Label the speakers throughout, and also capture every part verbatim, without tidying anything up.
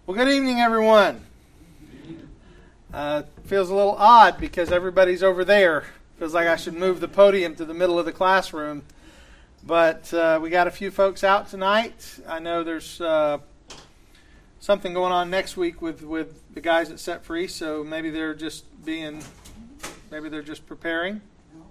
Speaker 1: Well, good evening, everyone. Uh, feels a little odd because everybody's over there. Feels like I should move the podium to the middle of the classroom. But uh, we got a few folks out tonight. I know there's uh, something going on next week with, with the guys at Set Free, so maybe they're just being, maybe they're just preparing.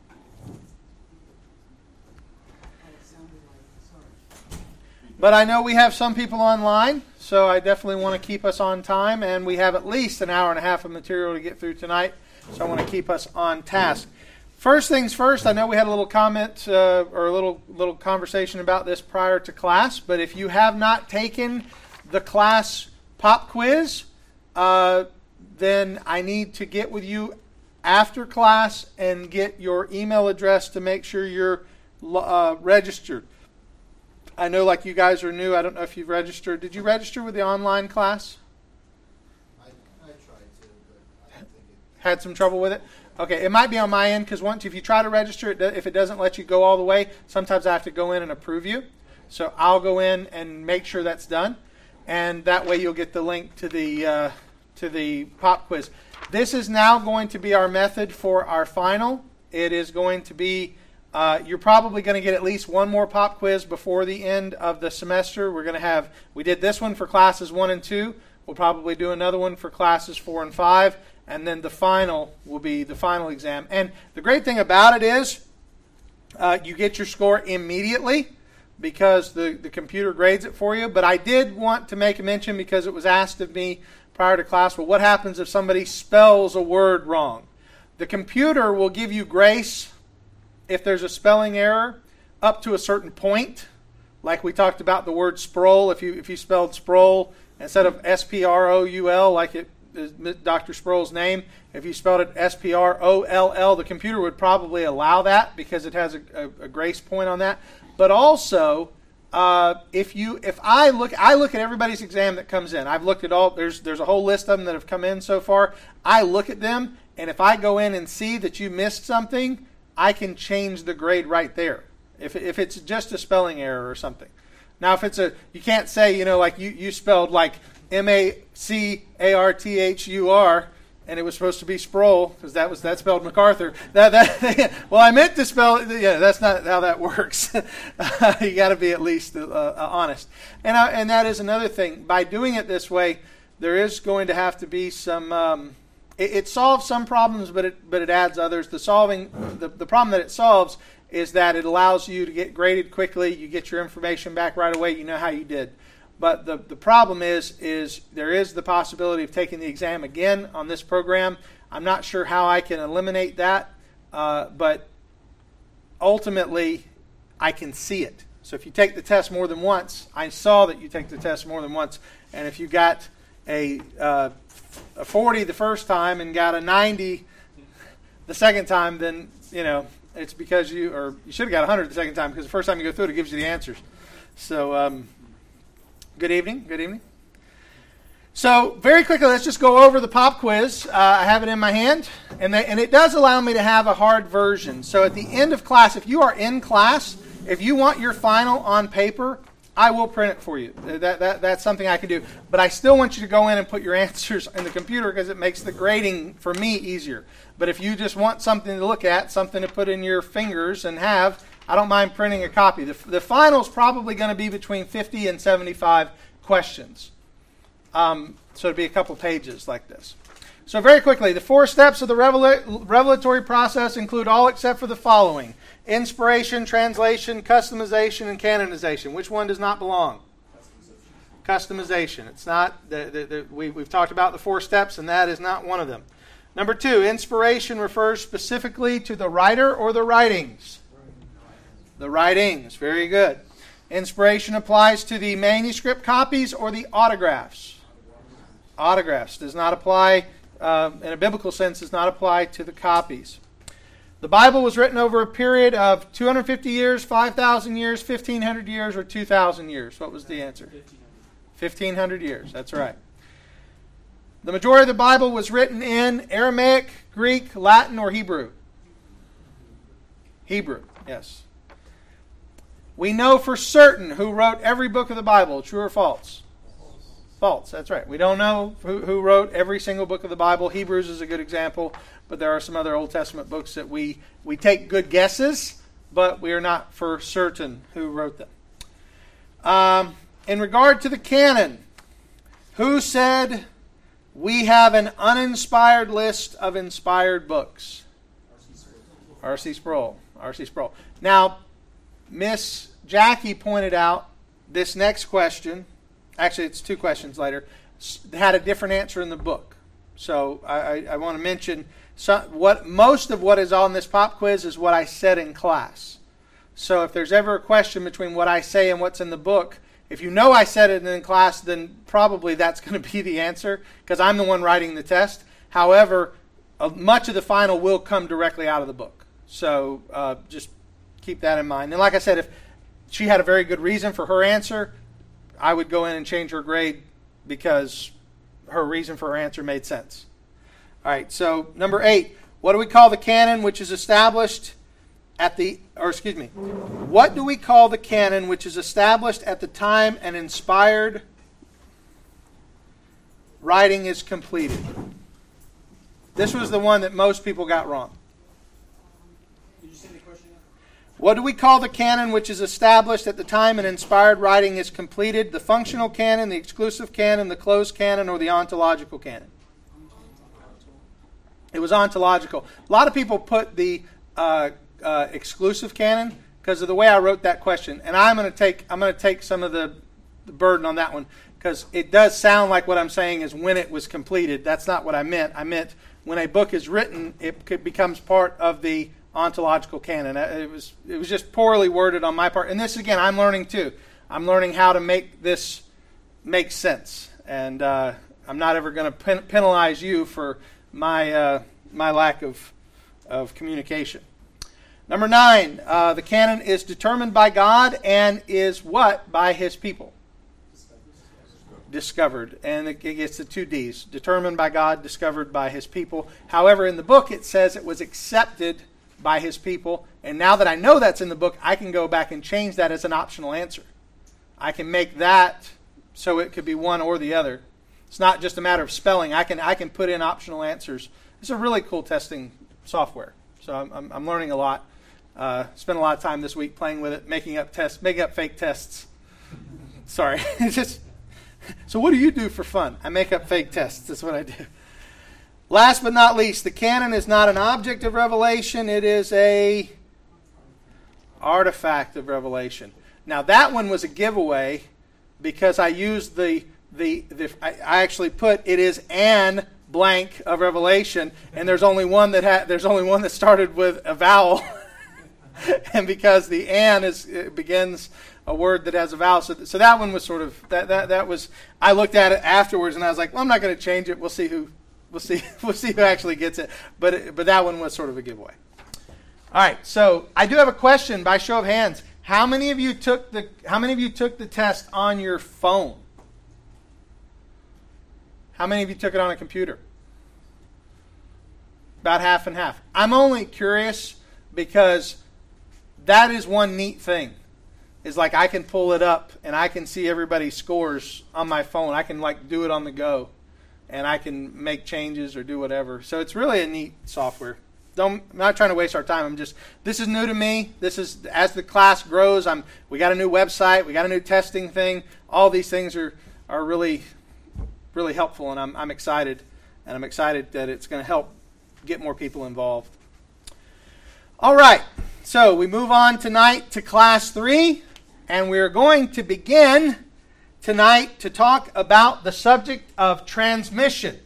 Speaker 1: But I know we have some people online, so I definitely want to keep us on time, and we have at least an hour and a half of material to get through tonight, so I want to keep us on task. First things first, I know we had a little comment uh, or a little little conversation about this prior to class, but if you have not taken the class pop quiz, uh, then I need to get with you after class and get your email address to make sure you're uh, registered. I know, like, you guys are new. I don't know if you've registered. Did you register with the online class?
Speaker 2: I, I tried to, but I don't think it...
Speaker 1: Had some trouble with it? Okay, it might be on my end, because once, if you try to register, it, if it doesn't let you go all the way, sometimes I have to go in and approve you. So I'll go in and make sure that's done, and that way you'll get the link to the uh, to the pop quiz. This is now going to be our method for our final. It is going to be... Uh, you're probably going to get at least one more pop quiz before the end of the semester. We're going to have, we did this one for classes one and two. We'll probably do another one for classes four and five. And then the final will be the final exam. And the great thing about it is uh, you get your score immediately because the, the computer grades it for you. But I did want to make a mention because it was asked of me prior to class, well, what happens if somebody spells a word wrong? The computer will give you grace if there's a spelling error up to a certain point, like we talked about the word Sproul. If you if you spelled Sproul instead of S P R O U L, like it is Doctor Sproul's name, if you spelled it S P R O L L, the computer would probably allow that because it has a, a, a grace point on that. But also, uh, if you if I look I look at everybody's exam that comes in. I've looked at all. There's there's a whole list of them that have come in so far. I look at them, and if I go in and see that you missed something, I can change the grade right there if if it's just a spelling error or something. Now, if it's a, you can't say, you know, like you, you spelled like M A C A R T H U R and it was supposed to be Sproul because that was that spelled MacArthur. That that well, I meant to spell it. Yeah, that's not how that works. You got to be at least uh, uh, honest. And uh, and that is another thing. By doing it this way, there is going to have to be some. Um, It, it solves some problems, but it but it adds others. The solving the, the problem that it solves is that it allows you to get graded quickly. You get your information back right away. You know how you did. But the, the problem is is there is the possibility of taking the exam again on this program. I'm not sure how I can eliminate that, uh, but ultimately I can see it. So if you take the test more than once, I saw that you take the test more than once, and if you got a uh, a forty the first time and got a ninety the second time, then, you know, it's because you, or you should have got one hundred the second time because the first time you go through it, it gives you the answers. So, um, good evening. Good evening. So, very quickly, let's just go over the pop quiz. Uh, I have it in my hand, and, they, and it does allow me to have a hard version. So, at the end of class, if you are in class, if you want your final on paper, I will print it for you. That, that, that's something I can do. But I still want you to go in and put your answers in the computer because it makes the grading for me easier. But if you just want something to look at, something to put in your fingers and have, I don't mind printing a copy. The, the final is probably going to be between fifty and seventy-five questions. Um, so it'll be a couple pages like this. So very quickly, the four steps of the revela- revelatory process include all except for the following: inspiration, translation, customization, and canonization. Which one does not belong? Customization. Customization. It's not. The, the, the, we, we've talked about the four steps, and that is not one of them. Number two, inspiration refers specifically to the writer or the writings. The writings. Very good. Inspiration applies to the manuscript copies or the autographs. Autographs does not apply, uh, in a biblical sense, does not apply to the copies. The Bible was written over a period of two hundred fifty years, five thousand years, fifteen hundred years, or two thousand years. What was the answer? fifteen hundred years. That's right. The majority of the Bible was written in Aramaic, Greek, Latin, or Hebrew. Hebrew, yes. We know for certain who wrote every book of the Bible. True or false? false. That's right. We don't know who, who wrote every single book of the Bible. Hebrews is a good example, but there are some other Old Testament books that we, we take good guesses, but we are not for certain who wrote them. Um, in regard to the canon, who said we have an uninspired list of inspired books? R C Sproul. R C Sproul. Now, Miss Jackie pointed out this next question, actually it's two questions later, had a different answer in the book. So I, I, I want to mention some, what most of what is on this pop quiz is what I said in class. So if there's ever a question between what I say and what's in the book, if you know I said it in class, then probably that's going to be the answer, because I'm the one writing the test. However, uh, much of the final will come directly out of the book. So uh, just keep that in mind. And like I said, if she had a very good reason for her answer, I would go in and change her grade because her reason for her answer made sense. All right, so number eight, what do we call the canon which is established at the, or excuse me, what do we call the canon which is established at the time an inspired writing is completed? This was the one that most people got wrong.
Speaker 2: Did you say the question?
Speaker 1: What do we call the canon which is established at the time an inspired writing is completed? The functional canon, the exclusive canon, the closed canon, or the ontological canon? It was ontological. A lot of people put the uh, uh, exclusive canon because of the way I wrote that question, and I'm going to take I'm going to take some of the, the burden on that one because it does sound like what I'm saying is when it was completed. That's not what I meant. I meant when a book is written, it could, becomes part of the ontological canon. It was it was just poorly worded on my part. And this, again, I'm learning too. I'm learning how to make this make sense. And uh, I'm not ever going to pen- penalize you for my uh, my lack of of communication. Number nine, uh, the canon is determined by God and is what? By His people. Discovered. And it gets the two D's. Determined by God, discovered by His people. However, in the book it says it was accepted by His people. And now that I know that's in the book, I can go back and change that as an optional answer. I can make that so it could be one or the other. It's not just a matter of spelling. I can I can put in optional answers. It's a really cool testing software. So I'm I'm, I'm learning a lot. Uh, spent a lot of time this week playing with it, making up tests, making up fake tests. Sorry, it's just. So what do you do for fun? I make up fake tests. That's what I do. Last but not least, the canon is not an object of revelation. It is a artifact of revelation. Now that one was a giveaway because I used the the, the I, I actually put it is an blank of revelation, and there's only one that had there's only one that started with a vowel, and because the an is it begins a word that has a vowel, so, so that one was sort of that that that was. I looked at it afterwards and I was like, well, I'm not going to change it. We'll see who we'll see we'll see who actually gets it. But it, but that one was sort of a giveaway. All right, so I do have a question by show of hands. How many of you took the How many of you took the test on your phone? How many of you took it on a computer? About half and half. I'm only curious because that is one neat thing. Is like I can pull it up and I can see everybody's scores on my phone. I can like do it on the go, and I can make changes or do whatever. So it's really a neat software. Don't, I'm not trying to waste our time. I'm just, this is new to me. This is, as the class grows, I'm, we got a new website. We got a new testing thing. All these things are, are really, really helpful, and I'm, I'm excited. And I'm excited that it's going to help get more people involved. All right. So we move on tonight to class three, and we're going to begin tonight to talk about the subject of transmission.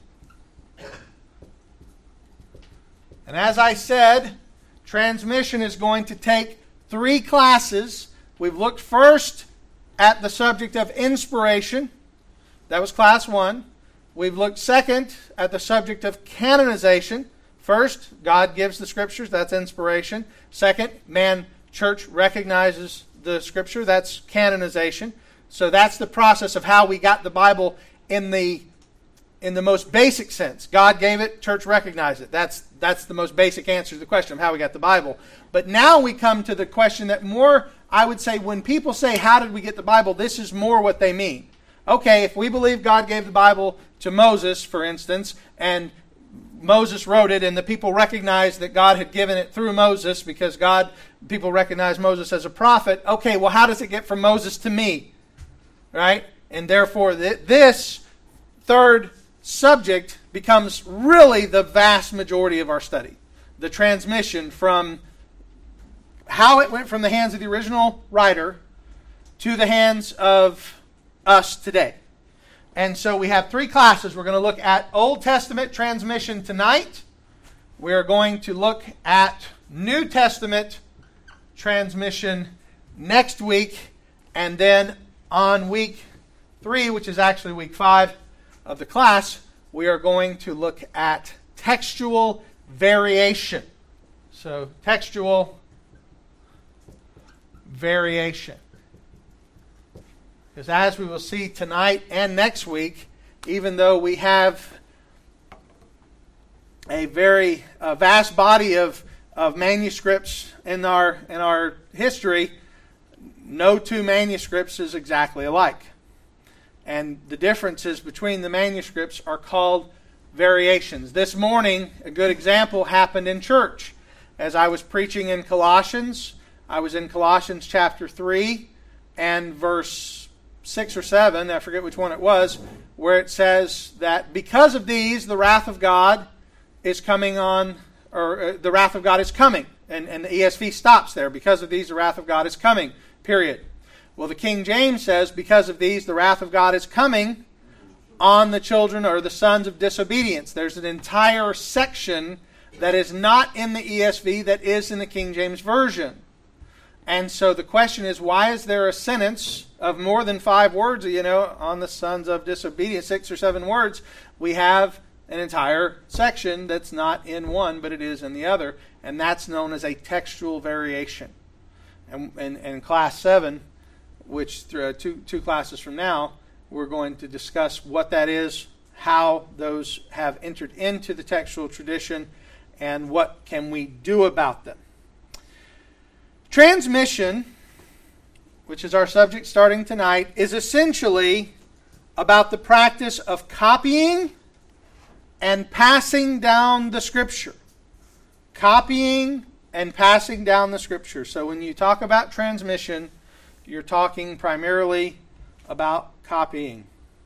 Speaker 1: And as I said, transmission is going to take three classes. We've looked first at the subject of inspiration. That was class one. We've looked second at the subject of canonization. First, God gives the Scriptures. That's inspiration. Second, man, church recognizes the Scripture. That's canonization. So that's the process of how we got the Bible in the in the most basic sense. God gave it, church recognized it. That's that's the most basic answer to the question of how we got the Bible. But now we come to the question that more, I would say, when people say, how did we get the Bible, this is more what they mean. okay, if we believe God gave the Bible to Moses, for instance, and Moses wrote it, and the people recognized that God had given it through Moses because God, people recognize Moses as a prophet. Okay, well, how does it get from Moses to me? Right? And therefore, th- this third subject becomes really the vast majority of our study. The transmission from how it went from the hands of the original writer to the hands of us today. And so we have three classes. We're going to look at Old Testament transmission tonight. We're going to look at New Testament transmission next week. And then on week three, which is actually week five of the class, we are going to look at textual variation. So textual variation. Because as we will see tonight and next week, even though we have a very uh, vast body of, of manuscripts in our in our history, no two manuscripts is exactly alike. And the differences between the manuscripts are called variations. This morning, a good example happened in church. As I was preaching in Colossians, I was in Colossians chapter three and verse six or seven, I forget which one it was, where it says that because of these, the wrath of God is coming on, or uh, the wrath of God is coming. And, and the E S V stops there. Because of these, the wrath of God is coming, period. Well, the King James says, because of these, the wrath of God is coming on the children or the sons of disobedience. There's an entire section that is not in the E S V that is in the King James Version. And so the question is, why is there a sentence of more than five words, you know, on the sons of disobedience, six or seven words? We have an entire section that's not in one, but it is in the other. And that's known as a textual variation. And in class seven, which uh, two, two classes from now, we're going to discuss what that is, how those have entered into the textual tradition, and what can we do about them. Transmission, which is our subject starting tonight, is essentially about the practice of copying and passing down the Scripture. Copying and passing down the Scripture. So when you talk about transmission, you're talking primarily about copying.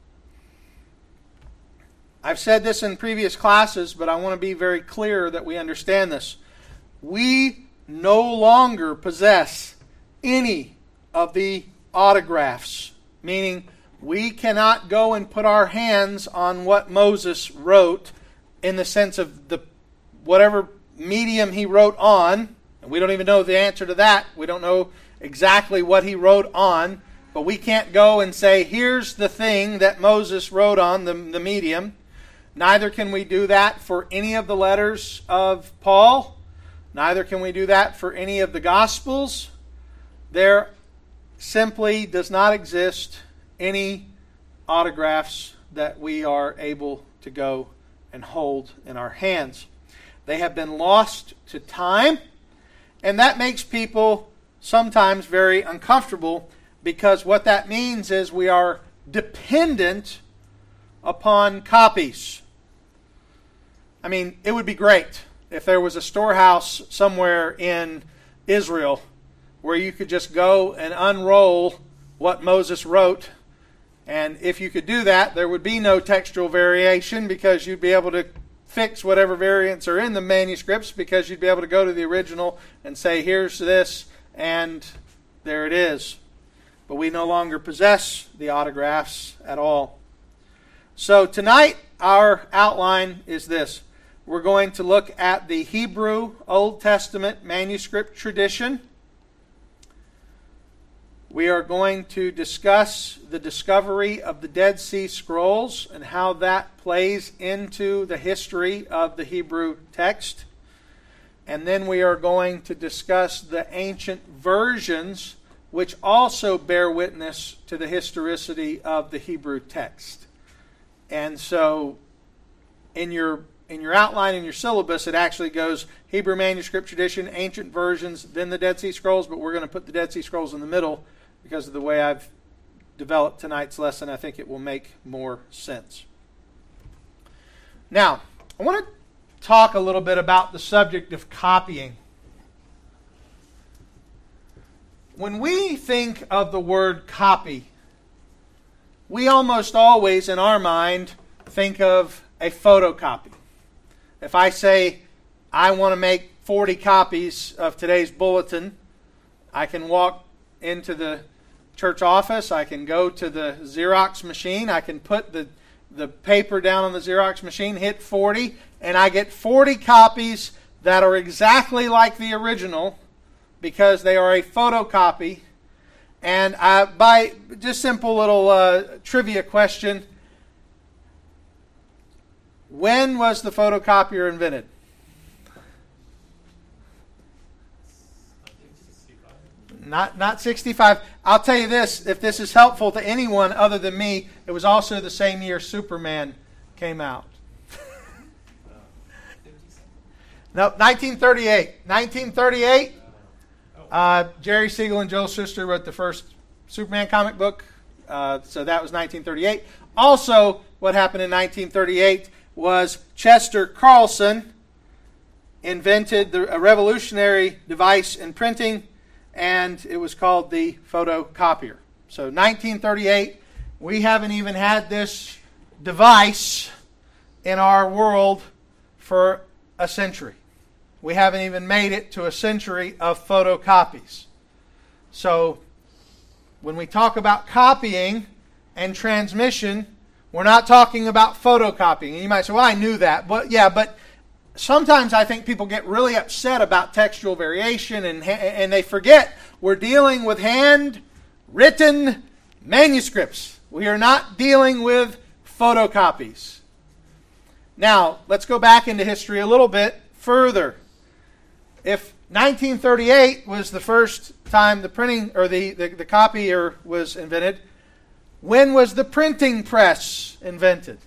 Speaker 1: I've said this in previous classes, but I want to be very clear that we understand this. We no longer possess any of the autographs, meaning we cannot go and put our hands on what Moses wrote in the sense of the whatever medium he wrote on. And we don't even know the answer to that. We don't know exactly what he wrote on, but we can't go and say, here's the thing that Moses wrote on, the, the medium. Neither can we do that for any of the letters of Paul. Neither can we do that for any of the Gospels. There simply does not exist any autographs that we are able to go and hold in our hands. They have been lost to time, and that makes people sometimes very uncomfortable, because what that means is we are dependent upon copies. I mean, it would be great if there was a storehouse somewhere in Israel where you could just go and unroll what Moses wrote. And if you could do that, there would be no textual variation, because you'd be able to fix whatever variants are in the manuscripts, because you'd be able to go to the original and say, here's this, and there it is. But we no longer possess the autographs at all. So tonight, our outline is this. We're going to look at the Hebrew Old Testament manuscript tradition. We are going to discuss the discovery of the Dead Sea Scrolls and how that plays into the history of the Hebrew text. And then we are going to discuss the ancient versions, which also bear witness to the historicity of the Hebrew text. And so in your In your outline, in your syllabus, it actually goes Hebrew manuscript tradition, ancient versions, then the Dead Sea Scrolls, but we're going to put the Dead Sea Scrolls in the middle because of the way I've develop tonight's lesson, I think it will make more sense. Now, I want to talk a little bit about the subject of copying. When we think of the word copy, we almost always, in our mind, think of a photocopy. If I say, I want to make forty copies of today's bulletin, I can walk into the church office, I can go to the Xerox machine, I can put the, the paper down on the Xerox machine, hit forty, and I get forty copies that are exactly like the original because they are a photocopy. And I, by just simple little uh, trivia question, when was the photocopier invented? Not not sixty-five. I'll tell you this, if this is helpful to anyone other than me, it was also the same year Superman came out. No, nineteen thirty-eight. nineteen thirty-eight, uh, Jerry Siegel and Joel Shuster wrote the first Superman comic book. Uh, so that was nineteen thirty-eight. Also, what happened in nineteen thirty-eight was Chester Carlson invented the, a revolutionary device in printing, and it was called the photocopier. So nineteen thirty-eight, we haven't even had this device in our world for a century. We haven't even made it to a century of photocopies. So when we talk about copying and transmission, we're not talking about photocopying. And you might say, well, I knew that. But yeah, but sometimes I think people get really upset about textual variation and, and they forget we're dealing with handwritten manuscripts. We are not dealing with photocopies. Now, let's go back into history a little bit further. If nineteen thirty-eight was the first time the printing or the, the, the copier was invented, when was the printing press invented?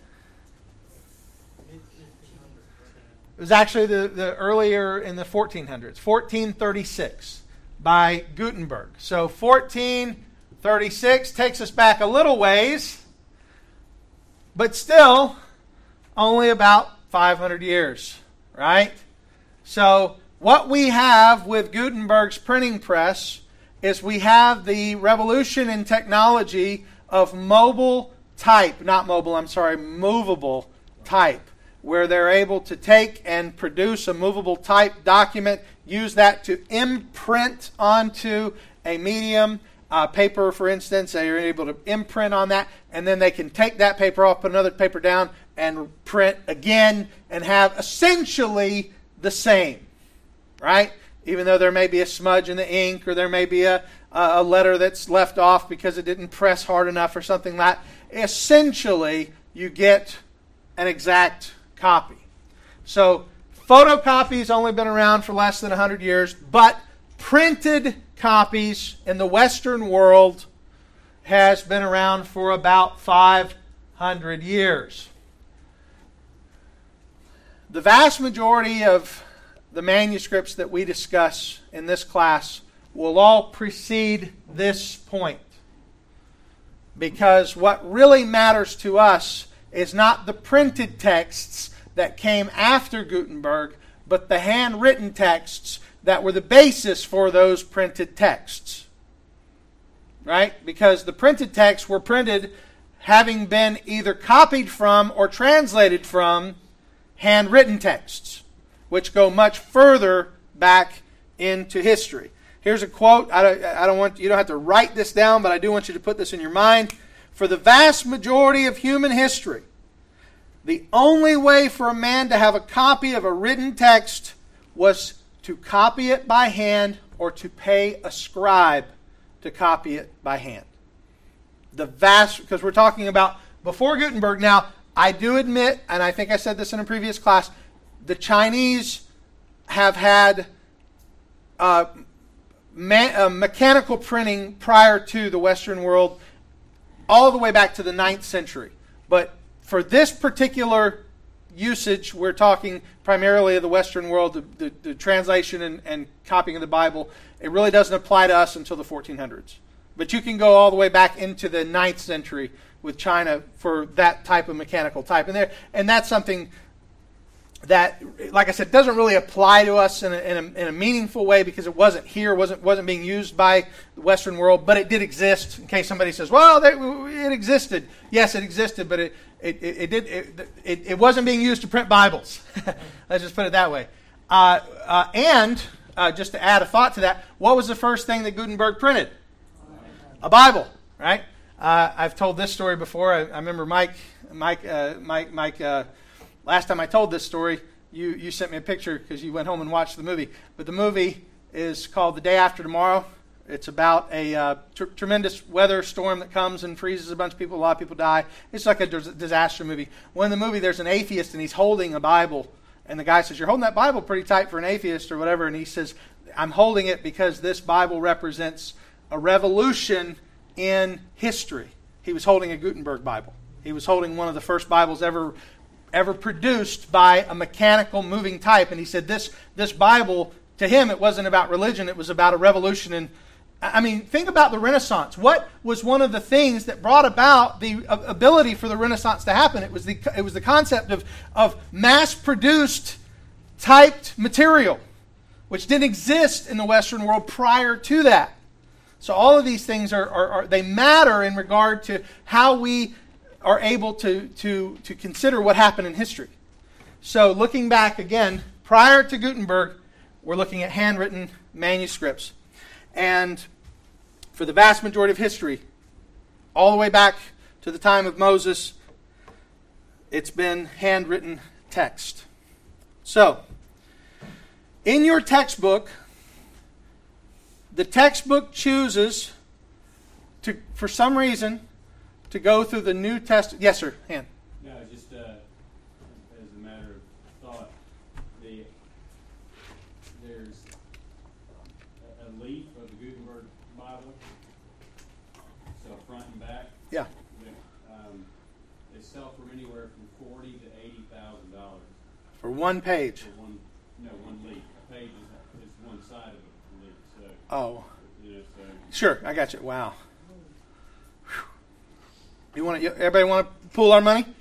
Speaker 1: It was actually the, the earlier in the fourteen hundreds, fourteen thirty-six by Gutenberg. So fourteen thirty-six takes us back a little ways, but still only about five hundred years, right? So what we have with Gutenberg's printing press is we have the revolution in technology of mobile type, not mobile, I'm sorry, movable type, where they're able to take and produce a movable type document, use that to imprint onto a medium, uh, paper for instance, they're able to imprint on that, and then they can take that paper off, put another paper down, and print again, and have essentially the same, right? Even though there may be a smudge in the ink, or there may be a, a letter that's left off because it didn't press hard enough or something like that, essentially you get an exact copy. So photocopy's only been around for less than one hundred years, but printed copies in the Western world has been around for about five hundred years. The vast majority of the manuscripts that we discuss in this class will all precede this point, because what really matters to us is not the printed texts that came after Gutenberg, but the handwritten texts that were the basis for those printed texts. Right? Because the printed texts were printed having been either copied from or translated from handwritten texts, which go much further back into history. Here's a quote. I don't, I don't want you don't have to write this down, but I do want you to put this in your mind. For the vast majority of human history, the only way for a man to have a copy of a written text was to copy it by hand or to pay a scribe to copy it by hand. The vast, because we're talking about before Gutenberg. Now, I do admit, and I think I said this in a previous class, the Chinese have had uh, me- uh, mechanical printing prior to the Western world, all the way back to the ninth century. But for this particular usage, we're talking primarily of the Western world, the, the, the translation and, and copying of the Bible. It really doesn't apply to us until the fourteen hundreds. But you can go all the way back into the ninth century with China for that type of mechanical type. And there, and that's something that, like I said, doesn't really apply to us in a, in a, in a meaningful way because it wasn't here, wasn't wasn't being used by the Western world, but it did exist. In case somebody says, "Well, they, it existed," yes, it existed, but it it, it, it did it, it, it wasn't being used to print Bibles. Let's just put it that way. Uh, uh, and uh, just to add a thought to that, what was the first thing that Gutenberg printed? A Bible, right? Uh, I've told this story before. I, I remember Mike, Mike, uh, Mike, Mike. Uh, last time I told this story, you you sent me a picture because you went home and watched the movie. But the movie is called The Day After Tomorrow. It's about a uh, tr- tremendous weather storm that comes and freezes a bunch of people. A lot of people die. It's like a dis- disaster movie. Well, in the movie, there's an atheist and he's holding a Bible, and the guy says, "You're holding that Bible pretty tight for an atheist or whatever." And he says, "I'm holding it because this Bible represents a revolution in history." He was holding a Gutenberg Bible. He was holding one of the first Bibles ever ever produced by a mechanical moving type. And he said this this Bible, to him, it wasn't about religion. It was about a revolution. And I mean, think about the Renaissance. What was one of the things that brought about the ability for the Renaissance to happen? It was the it was the concept of, of mass-produced typed material, which didn't exist in the Western world prior to that. So all of these things are, are, are they matter in regard to how we are able to, to, to consider what happened in history. So looking back again, prior to Gutenberg, we're looking at handwritten manuscripts. And for the vast majority of history, all the way back to the time of Moses, it's been handwritten text. So, in your textbook, the textbook chooses to, for some reason, to go through the New Testament. Yes, sir. Han.
Speaker 3: No, just uh, as a matter of thought, the there's a, a leaf of the Gutenberg Bible, so front and back.
Speaker 1: Yeah.
Speaker 3: Um, they sell for anywhere from forty to eighty thousand dollars
Speaker 1: for one page.
Speaker 3: For one, no, one leaf. A page is, is one side of a leaf. So.
Speaker 1: Oh.
Speaker 3: You know, so.
Speaker 1: Sure, I got you. Wow. You want to? Everybody want to pool our money?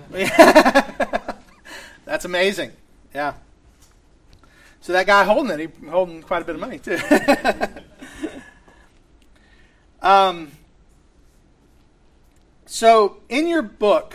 Speaker 1: That's amazing. Yeah. So that guy holding it, he's holding quite a bit of money too. um. So in your book,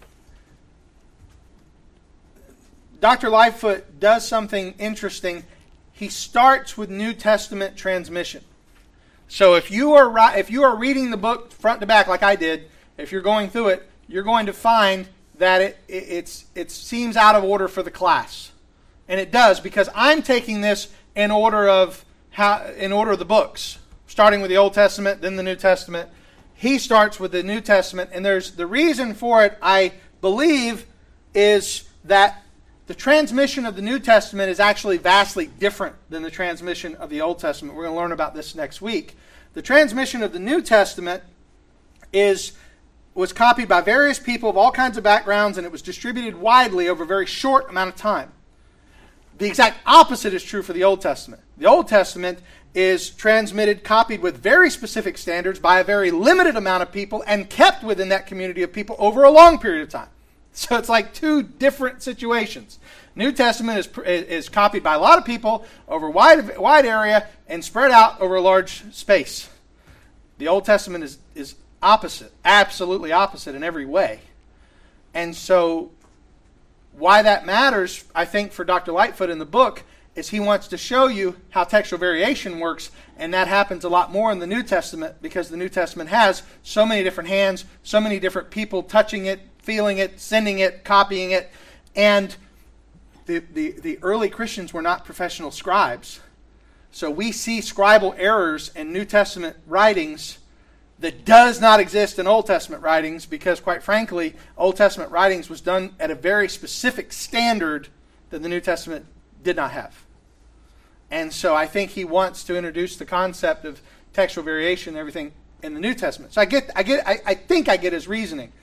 Speaker 1: Doctor Lightfoot does something interesting. He starts with New Testament transmission. So if you are if you are reading the book front to back like I did, if you're going through it, you're going to find that it, it it's it seems out of order for the class, and it does because I'm taking this in order of how in order of the books, starting with the Old Testament, then the New Testament. He starts with the New Testament, and there's the reason for it. I believe is that the transmission of the New Testament is actually vastly different than the transmission of the Old Testament. We're going to learn about this next week. The transmission of the New Testament is was copied by various people of all kinds of backgrounds, and it was distributed widely over a very short amount of time. The exact opposite is true for the Old Testament. The Old Testament is transmitted, copied with very specific standards by a very limited amount of people and kept within that community of people over a long period of time. So it's like two different situations. New Testament is is copied by a lot of people over a wide, wide area and spread out over a large space. The Old Testament is, is opposite, absolutely opposite in every way. And so why that matters, I think, for Doctor Lightfoot in the book is he wants to show you how textual variation works, and that happens a lot more in the New Testament because the New Testament has so many different hands, so many different people touching it, feeling it, sending it, copying it. And the, the, the early Christians were not professional scribes. So we see scribal errors in New Testament writings that does not exist in Old Testament writings because, quite frankly, Old Testament writings was done at a very specific standard that the New Testament did not have. And so I think he wants to introduce the concept of textual variation and everything in the New Testament. So I get, I get, I, I think I get his reasoning.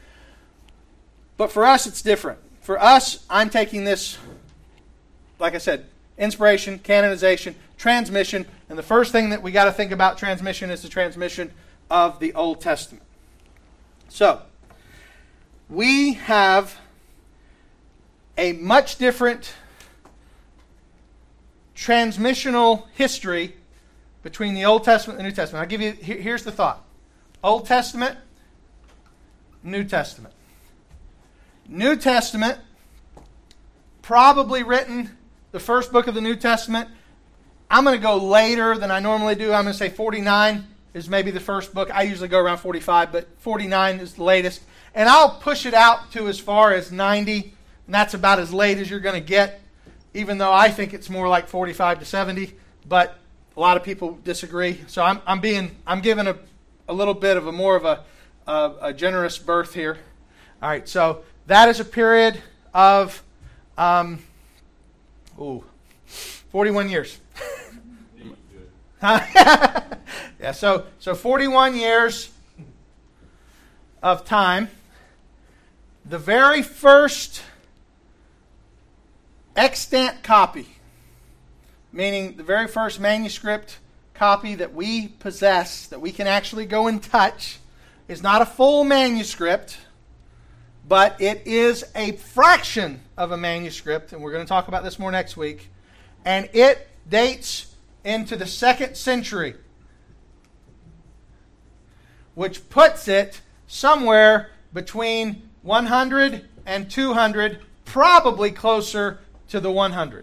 Speaker 1: But for us, it's different. For us, I'm taking this, like I said, inspiration, canonization, transmission, and the first thing that we got to think about transmission is the transmission of the Old Testament. So, we have a much different transmissional history between the Old Testament and the New Testament. I'll give you, here, here's the thought. Old Testament, New Testament. New Testament, probably written, the first book of the New Testament. I'm going to go later than I normally do. I'm going to say forty-nine is maybe the first book. I usually go around forty-five, but forty-nine is the latest. And I'll push it out to as far as ninety, and that's about as late as you're going to get, even though I think it's more like forty-five to seventy, but a lot of people disagree. So I'm, I'm being, I'm giving a, a little bit of a more of a, a, a generous berth here. All right, so that is a period of, um, ooh, forty-one years. yeah, so so forty-one years of time. The very first extant copy, meaning the very first manuscript copy that we possess, that we can actually go and touch, is not a full manuscript, but it is a fraction of a manuscript, and we're going to talk about this more next week, and it dates into the second century, which puts it somewhere between one hundred and two hundred, probably closer to the one hundred.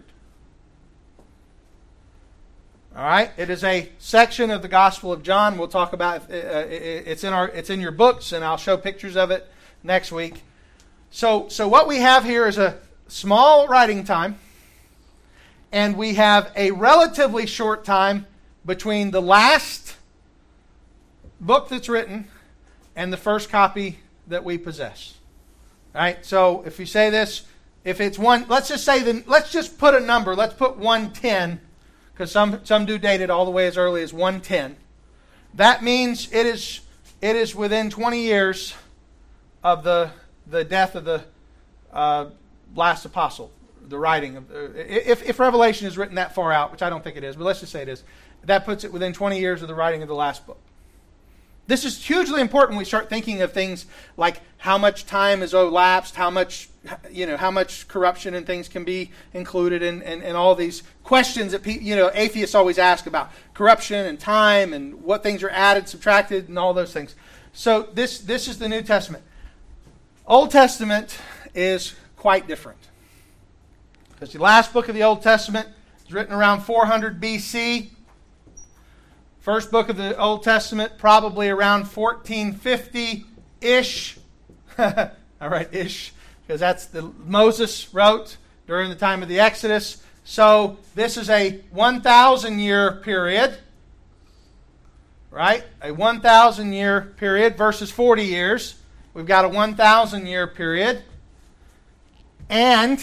Speaker 1: All right, it is a section of the Gospel of John. We'll talk about uh, it's in our it's in your books, and I'll show pictures of it next week. So, so what we have here is a small writing time. And we have a relatively short time between the last book that's written and the first copy that we possess. All right? So if you say this, if it's one, let's just say, the, let's just put a number. Let's put one ten, because some, some do date it all the way as early as one ten. That means it is, it is within twenty years of the, the death of the uh, last apostle. The writing of uh, if if Revelation is written that far out, which I don't think it is, but let's just say it is, that puts it within twenty years of the writing of the last book. This is hugely important when we start thinking of things like how much time has elapsed, how much you know, how much corruption and things can be included in, in, in all these questions that you know atheists always ask about corruption and time and what things are added, subtracted, and all those things. So this this is the New Testament. Old Testament is quite different. Because the last book of the Old Testament is written around four hundred B C. First book of the Old Testament probably around fourteen fifty-ish. All right, ish. Because that's the Moses wrote during the time of the Exodus. So this is a one thousand year period. Right? A one thousand year period versus forty years. We've got a one thousand year period. And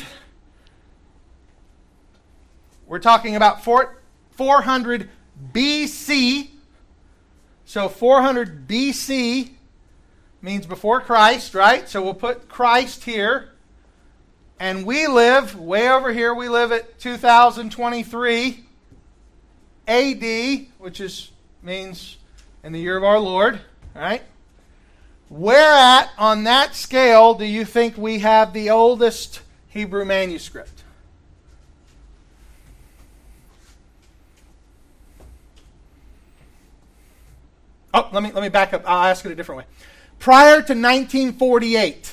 Speaker 1: we're talking about four hundred B C. So four hundred B C means before Christ, right? So we'll put Christ here. And we live, way over here, we live at two thousand twenty-three A D, which is means in the year of our Lord, right? Where at, on that scale, do you think we have the oldest Hebrew manuscript? Oh, let me let me back up. I'll ask it a different way. Prior to nineteen forty-eight,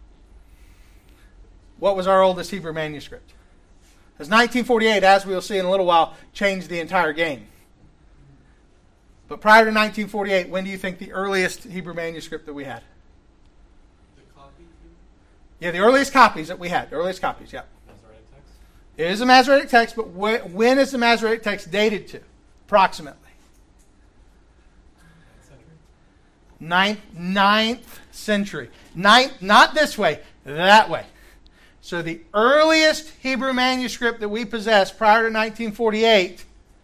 Speaker 1: what was our oldest Hebrew manuscript? Because nineteen forty-eight, as we'll see in a little while, changed the entire game. But prior to nineteen forty-eight, when do you think the earliest Hebrew manuscript that we had?
Speaker 4: The copy?
Speaker 1: Yeah, the earliest copies that we had. The earliest copies, yeah.
Speaker 4: Masoretic text?
Speaker 1: It is a Masoretic text, but wh- when is the Masoretic text dated to? Approximately. Ninth, ninth century. Ninth, not this way, that way. So the earliest Hebrew manuscript that we possess prior to nineteen forty-eight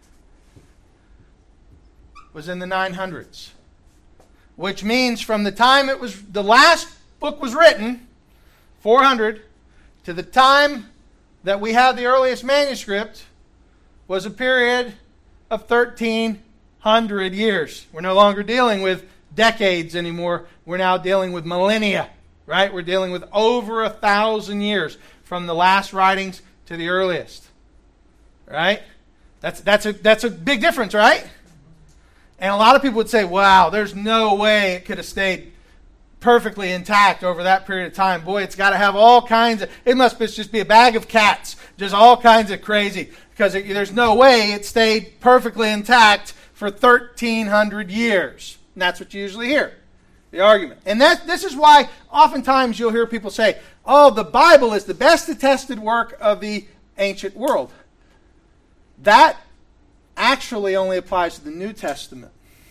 Speaker 1: was in the nine hundreds. Which means from the time it was the last book was written, four hundred, to the time that we have the earliest manuscript was a period of thirteen hundred years. We're no longer dealing with decades anymore. We're now dealing with millennia, right? We're dealing with over a thousand years from the last writings to the earliest, right? That's that's a that's a big difference, right? And a lot of people would say, "Wow, there's no way it could have stayed perfectly intact over that period of time. Boy, it's got to have all kinds of, it must just be a bag of cats, just all kinds of crazy, because it, there's no way it stayed perfectly intact for thirteen hundred years. And that's what you usually hear, the argument. And that this is why oftentimes you'll hear people say, oh, the Bible is the best attested work of the ancient world. That actually only applies to the New Testament.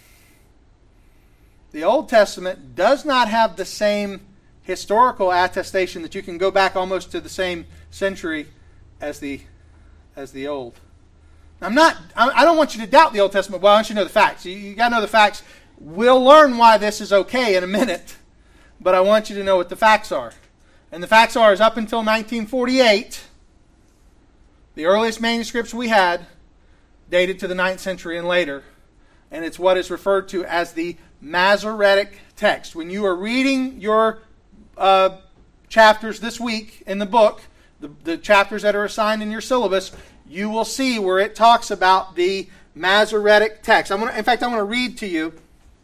Speaker 1: The Old Testament does not have the same historical attestation that you can go back almost to the same century as the as the Old. I'm not. I don't want you to doubt the Old Testament. Well, I want you to know the facts. You, you got to know the facts. We'll learn why this is okay in a minute, but I want you to know what the facts are. And the facts are: is up until nineteen forty-eight, the earliest manuscripts we had dated to the ninth century and later, and it's what is referred to as the Masoretic text. When you are reading your uh, chapters this week in the book, the, the chapters that are assigned in your syllabus, you will see where it talks about the Masoretic text. I'm gonna, in fact, I'm going to read to you.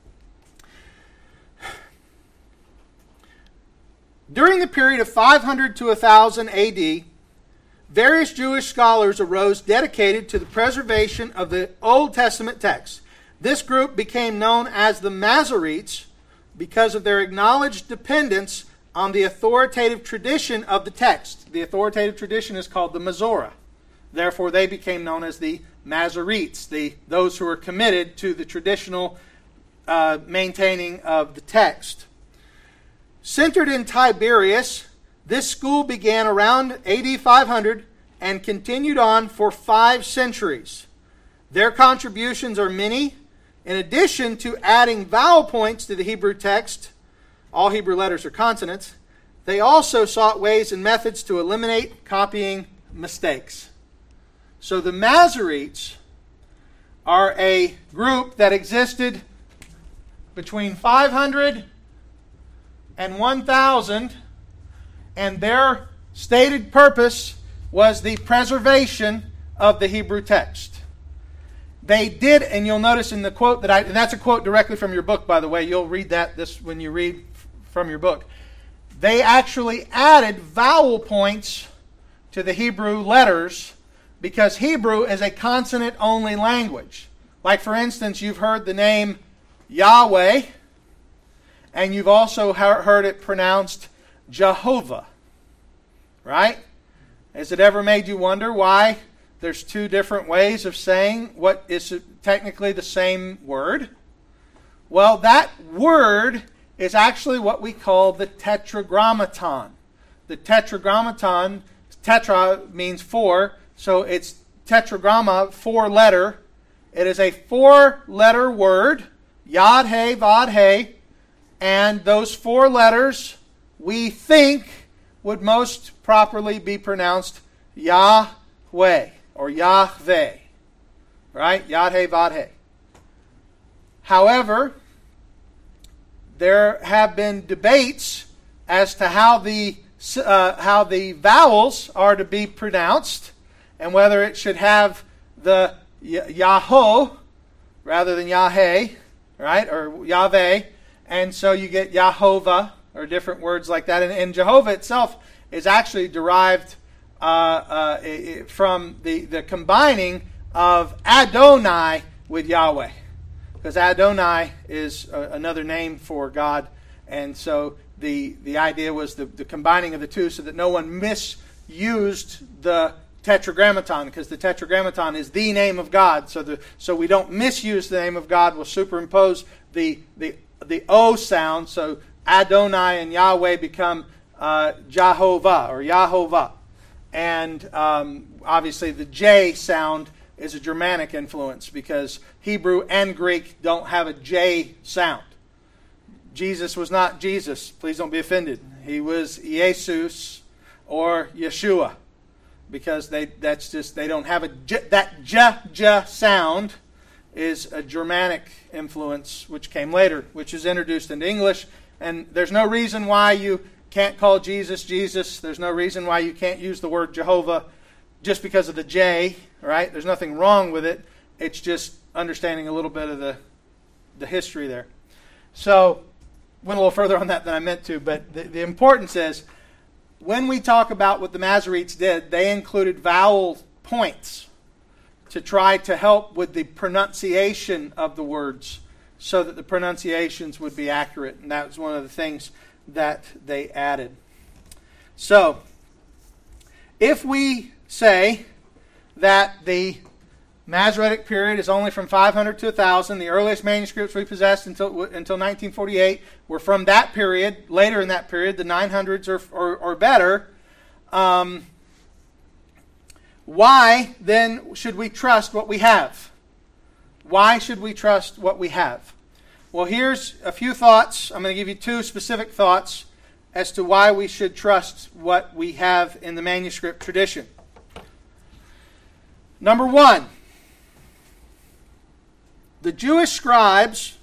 Speaker 1: During the period of five hundred to one thousand A D, various Jewish scholars arose dedicated to the preservation of the Old Testament text. This group became known as the Masoretes because of their acknowledged dependence on the authoritative tradition of the text. The authoritative tradition is called the Masorah. Therefore, they became known as the Masoretes, the, those who are committed to the traditional uh, maintaining of the text. Centered in Tiberias, this school began around A D five hundred and continued on for five centuries. Their contributions are many. In addition to adding vowel points to the Hebrew text, all Hebrew letters are consonants, they also sought ways and methods to eliminate copying mistakes. So the Masoretes are a group that existed between five hundred and one thousand, and their stated purpose was the preservation of the Hebrew text. They did, and you'll notice in the quote that I, and that's a quote directly from your book, by the way. You'll read that this when you read from your book. They actually added vowel points to the Hebrew letters because Hebrew is a consonant-only language. Like, for instance, you've heard the name Yahweh, and you've also heard it pronounced Jehovah, right? Has it ever made you wonder why there's two different ways of saying what is technically the same word? Well, that word is actually what we call the tetragrammaton. The tetragrammaton, tetra means four, so it's tetragramma, four letter. It is a four letter word, Yod He Vod He, and those four letters we think would most properly be pronounced Yahweh. Or Yahweh, right? Yod He Vod He. However, there have been debates as to how the uh, how the vowels are to be pronounced, and whether it should have the Yahoo rather than Yahweh, right? Or Yahweh, and so you get Yahovah or different words like that. And, and Jehovah itself is actually derived Uh, uh, from the, the combining of Adonai with Yahweh. Because Adonai is uh, another name for God. And so the, the idea was the, the combining of the two so that no one misused the tetragrammaton. Because the tetragrammaton is the name of God. So the so we don't misuse the name of God. We'll superimpose the, the, the O sound. So Adonai and Yahweh become uh, Jehovah or Yahovah. And um, obviously the J sound is a Germanic influence because Hebrew and Greek don't have a J sound. Jesus was not Jesus. Please don't be offended. He was Jesus or Yeshua because they that's just they don't have a J, that J J sound is a Germanic influence, which came later, which is introduced into English. And there's no reason why you can't call Jesus Jesus. There's no reason why you can't use the word Jehovah just because of the J, right? There's nothing wrong with it. It's just understanding a little bit of the, the history there. So, went a little further on that than I meant to, but the, the importance is, when we talk about what the Masoretes did, they included vowel points to try to help with the pronunciation of the words so that the pronunciations would be accurate. And that was one of the things that they added. So, if we say that the Masoretic period is only from five hundred to one thousand, the earliest manuscripts we possessed until until nineteen forty-eight were from that period, later in that period, the nine hundreds or, or, or better, um, why then should we trust what we have? Why should we trust what we have? Well, here's a few thoughts. I'm going to give you two specific thoughts as to why we should trust what we have in the manuscript tradition. Number one, the Jewish scribes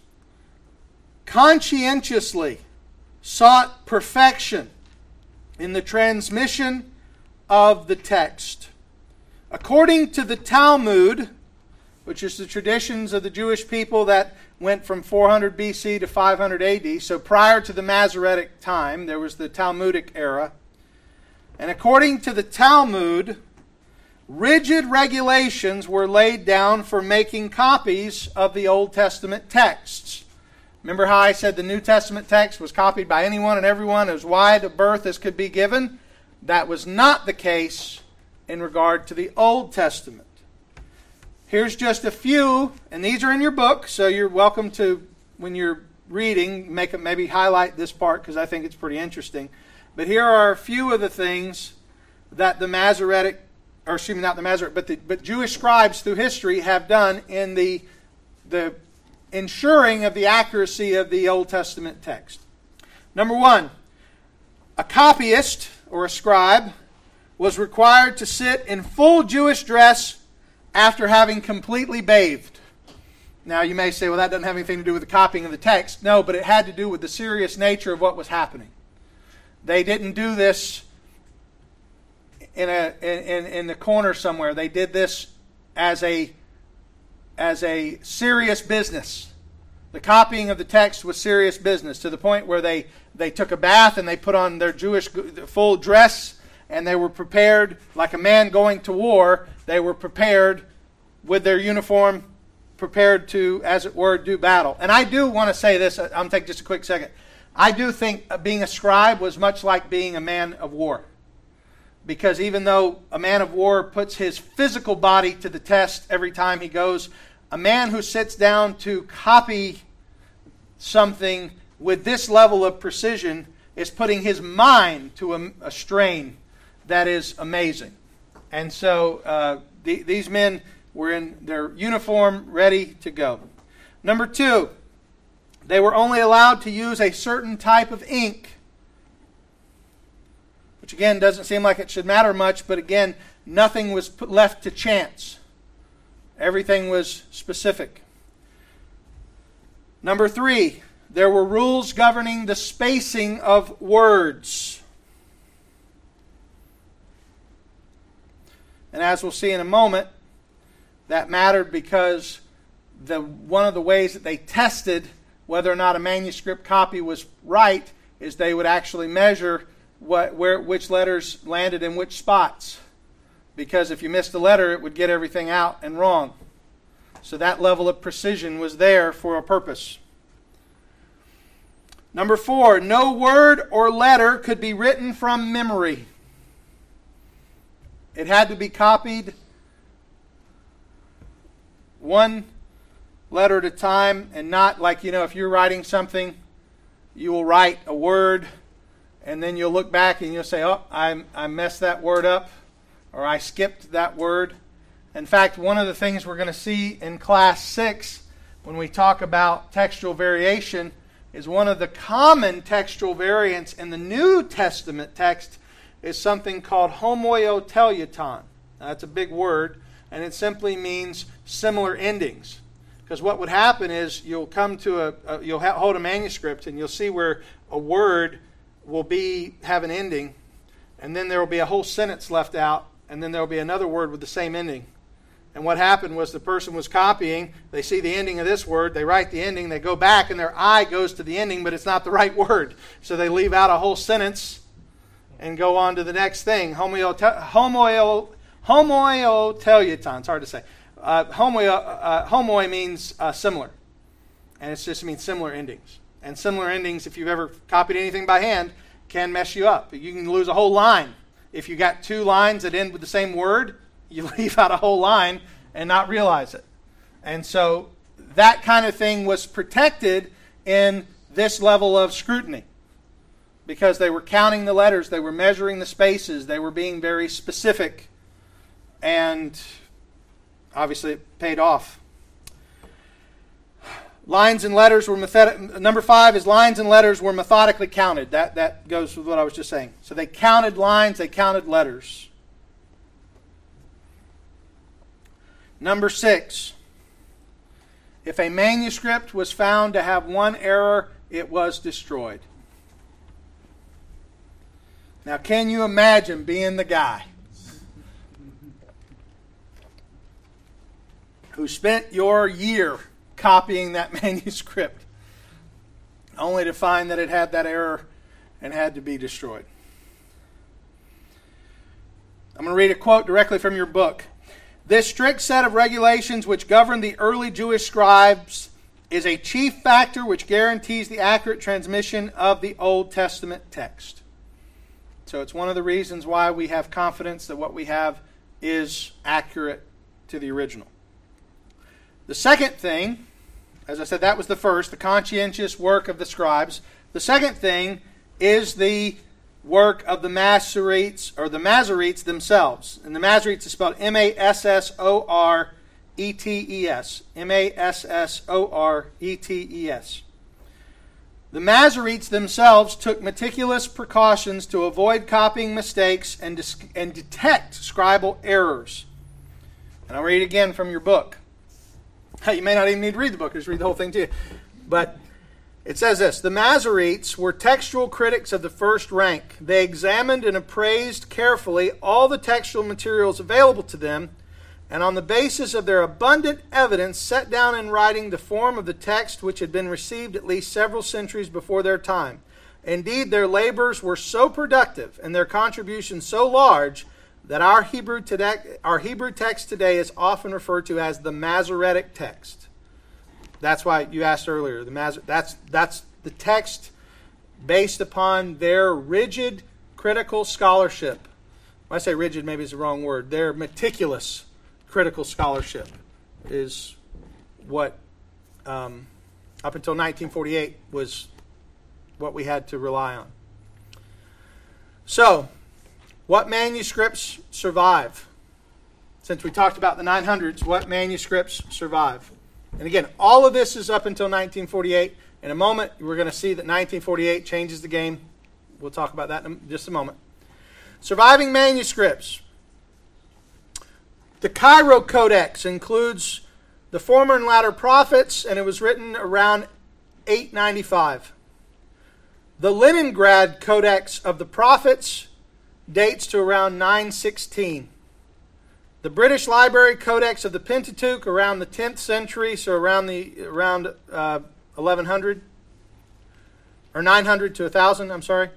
Speaker 1: conscientiously sought perfection in the transmission of the text. According to the Talmud, which is the traditions of the Jewish people that went from four hundred B C to five hundred A D, so prior to the Masoretic time, there was the Talmudic era. And according to the Talmud, rigid regulations were laid down for making copies of the Old Testament texts. Remember how I said the New Testament text was copied by anyone and everyone as wide a berth as could be given? That was not the case in regard to the Old Testament. Here's just a few, and these are in your book, so you're welcome to, when you're reading, make it, maybe highlight this part because I think it's pretty interesting. But here are a few of the things that the Masoretic, or excuse me, not the Masoretic, but the but Jewish scribes through history have done in the the ensuring of the accuracy of the Old Testament text. Number one, a copyist or a scribe was required to sit in full Jewish dress after having completely bathed. Now you may say, well, that doesn't have anything to do with the copying of the text. No, but it had to do with the serious nature of what was happening. They didn't do this in a in, in the corner somewhere. They did this as a as a serious business. The copying of the text was serious business, to the point where they, they took a bath and they put on their Jewish full dress, and they were prepared like a man going to war. They were prepared with their uniform, prepared to, as it were, do battle. And I do want to say this. I'm going to take just a quick second. I do think being a scribe was much like being a man of war. Because even though a man of war puts his physical body to the test every time he goes, a man who sits down to copy something with this level of precision is putting his mind to a, a strain that is amazing. And so uh, the, these men were in their uniform, ready to go. Number two, they were only allowed to use a certain type of ink, which again doesn't seem like it should matter much, but again, nothing was put, left to chance. Everything was specific. Number three, there were rules governing the spacing of words. And as we'll see in a moment, that mattered because the one of the ways that they tested whether or not a manuscript copy was right is they would actually measure what, where, which letters landed in which spots. Because if you missed a letter, it would get everything out and wrong. So that level of precision was there for a purpose. Number four, no word or letter could be written from memory. It had to be copied one letter at a time, and not like, you know, if you're writing something, you will write a word, and then you'll look back and you'll say, oh, I, I messed that word up, or I skipped that word. In fact, one of the things we're going to see in class six when we talk about textual variation is one of the common textual variants in the New Testament text is something called homoioteliuton. Now, that's a big word, and it simply means similar endings. Because what would happen is you'll come to a, a you'll ha- hold a manuscript and you'll see where a word will be have an ending, and then there will be a whole sentence left out, and then there will be another word with the same ending. And what happened was the person was copying, they see the ending of this word, they write the ending, they go back, and their eye goes to the ending, but it's not the right word. So they leave out a whole sentence and go on to the next thing. Homoio, homoio, homoioteliton, it's hard to say. Uh, homoio, uh, homoi means uh, similar. And it just means similar endings. And similar endings, if you've ever copied anything by hand, can mess you up. You can lose a whole line. If you got two lines that end with the same word, you leave out a whole line and not realize it. And so that kind of thing was protected in this level of scrutiny, because they were counting the letters, they were measuring the spaces, they were being very specific, and obviously it paid off. Lines and letters were method- number five is lines and letters were methodically counted. That that goes with what I was just saying. So they counted lines, they counted letters. Number six, if a manuscript was found to have one error, it was destroyed. Now, can you imagine being the guy who spent your year copying that manuscript only to find that it had that error and had to be destroyed? I'm going to read a quote directly from your book. This strict set of regulations which govern the early Jewish scribes is a chief factor which guarantees the accurate transmission of the Old Testament text. So it's one of the reasons why we have confidence that what we have is accurate to the original. The second thing, as I said, that was the first, the conscientious work of the scribes. The second thing is the work of the Masoretes, or the Masoretes themselves. And the Masoretes is spelled M A S S O R E T E S. M A S S O R E T E S. The Masoretes themselves took meticulous precautions to avoid copying mistakes and, dis- and detect scribal errors. And I'll read again from your book. You may not even need to read the book, just read the whole thing to you. But it says this: the Masoretes were textual critics of the first rank. They examined and appraised carefully all the textual materials available to them, and on the basis of their abundant evidence set down in writing the form of the text which had been received at least several centuries before their time. Indeed, their labors were so productive and their contributions so large that our Hebrew, today, our Hebrew text today is often referred to as the Masoretic text. That's why you asked earlier. The Mas- that's, that's the text based upon their rigid, critical scholarship. When I say rigid, maybe it's the wrong word. Their meticulous critical scholarship is what, um, up until nineteen forty-eight, was what we had to rely on. So, what manuscripts survive? Since we talked about the nine hundreds, what manuscripts survive? And again, all of this is up until nineteen forty-eight. In a moment, we're going to see that nineteen forty-eight changes the game. We'll talk about that in just a moment. Surviving manuscripts. The Cairo Codex includes the former and latter prophets, and it was written around eight ninety-five. The Leningrad Codex of the Prophets dates to around nine sixteen. The British Library Codex of the Pentateuch around the tenth century, so around the around uh, eleven hundred, or nine hundred to one thousand, I'm sorry.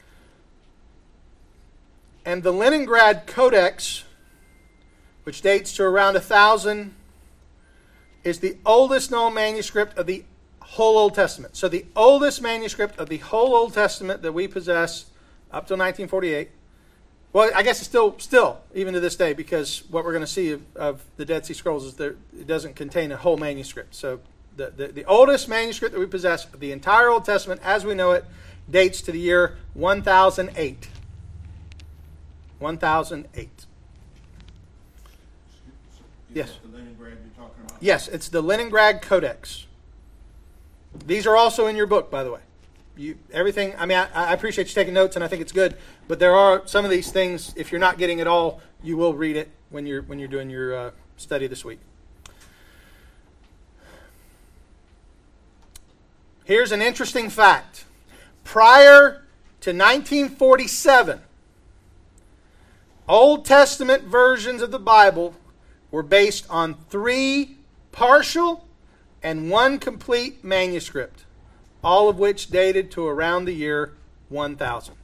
Speaker 1: And the Leningrad Codex, which dates to around one thousand, is the oldest known manuscript of the whole Old Testament. So the oldest manuscript of the whole Old Testament that we possess up till nineteen forty-eight. Well, I guess it's still, still even to this day, because what we're going to see of, of the Dead Sea Scrolls is that it doesn't contain a whole manuscript. So the, the, the oldest manuscript that we possess of the entire Old Testament, as we know it, dates to the year one thousand eight. one thousand eight. Yes.
Speaker 2: The Leningrad you're talking about?
Speaker 1: Yes, it's the Leningrad Codex. These are also in your book, by the way. You, everything. I mean, I, I appreciate you taking notes, and I think it's good. But there are some of these things. If you're not getting it all, you will read it when you're when you're doing your uh, study this week. Here's an interesting fact. Prior to nineteen forty-seven, Old Testament versions of the Bible were based on three partial and one complete manuscript, all of which dated to around the year one thousand.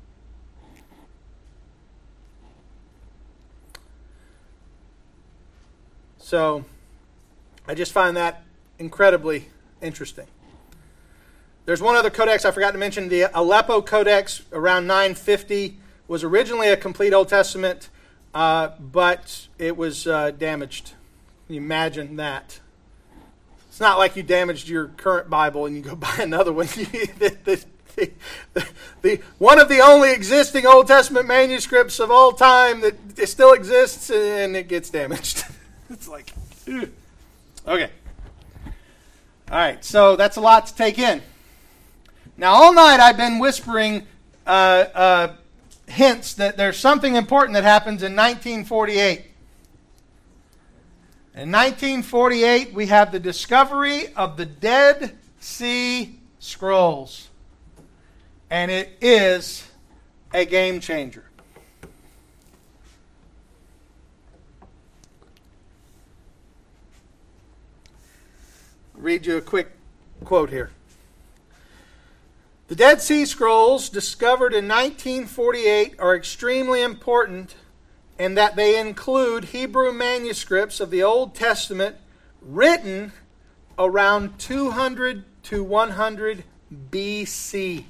Speaker 1: So, I just find that incredibly interesting. There's one other codex I forgot to mention. The Aleppo Codex, around nine fifty, was originally a complete Old Testament, uh, but it was uh, damaged. Can you imagine that? It's not like you damaged your current Bible and you go buy another one. the, the, the, the, one of the only existing Old Testament manuscripts of all time that it still exists, and it gets damaged. It's like, ugh. Okay. All right, so that's a lot to take in. Now, all night I've been whispering uh, uh, hints that there's something important that happens in nineteen forty-eight. In nineteen forty-eight, we have the discovery of the Dead Sea Scrolls. And it is a game changer. I'll read you a quick quote here. The Dead Sea Scrolls, discovered in nineteen forty-eight, are extremely important in that they include Hebrew manuscripts of the Old Testament written around two hundred to one hundred B C.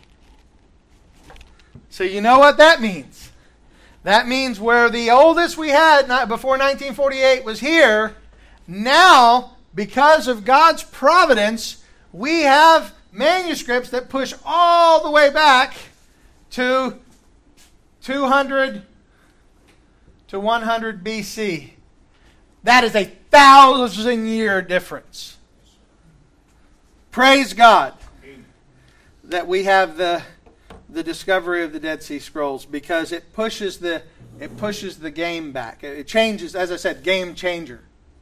Speaker 1: So you know what that means. That means where the oldest we had not before nineteen forty-eight was here, now, because of God's providence, we have manuscripts that push all the way back to two hundred to one hundred B C. That is a thousand year difference. Praise God that we have the the discovery of the Dead Sea Scrolls, because it pushes the it pushes the game back. It changes, as I said, game changer.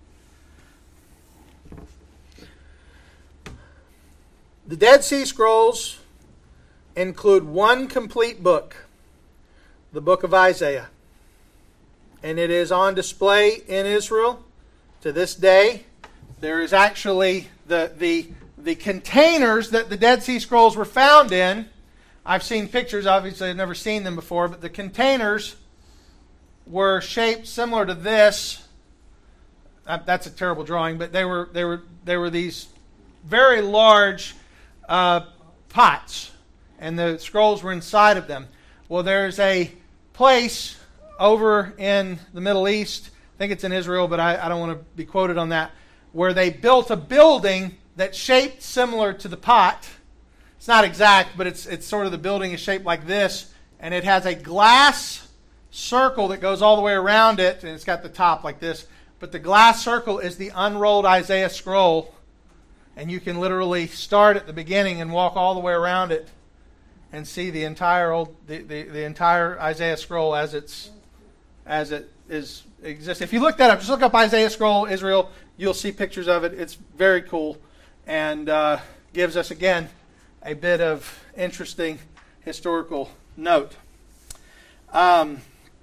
Speaker 1: The Dead Sea Scrolls include one complete book, the book of Isaiah. And it is on display in Israel to this day. There is actually the, the, the containers that the Dead Sea Scrolls were found in. I've seen pictures, obviously I've never seen them before, but the containers were shaped similar to this. Uh, that's a terrible drawing, but they were they were they were these very large Uh, pots, and the scrolls were inside of them. Well, there's a place over in the Middle East, I think it's in Israel, but I, I don't want to be quoted on that, where they built a building that's shaped similar to the pot. It's not exact, but it's it's sort of, the building is shaped like this, and it has a glass circle that goes all the way around it, and it's got the top like this, but the glass circle is the unrolled Isaiah scroll. And you can literally start at the beginning and walk all the way around it and see the entire old the, the, the entire Isaiah scroll as it's as it is exists. If you look that up, just look up Isaiah scroll Israel, you'll see pictures of it. It's very cool, and uh, gives us again a bit of interesting historical note. Um,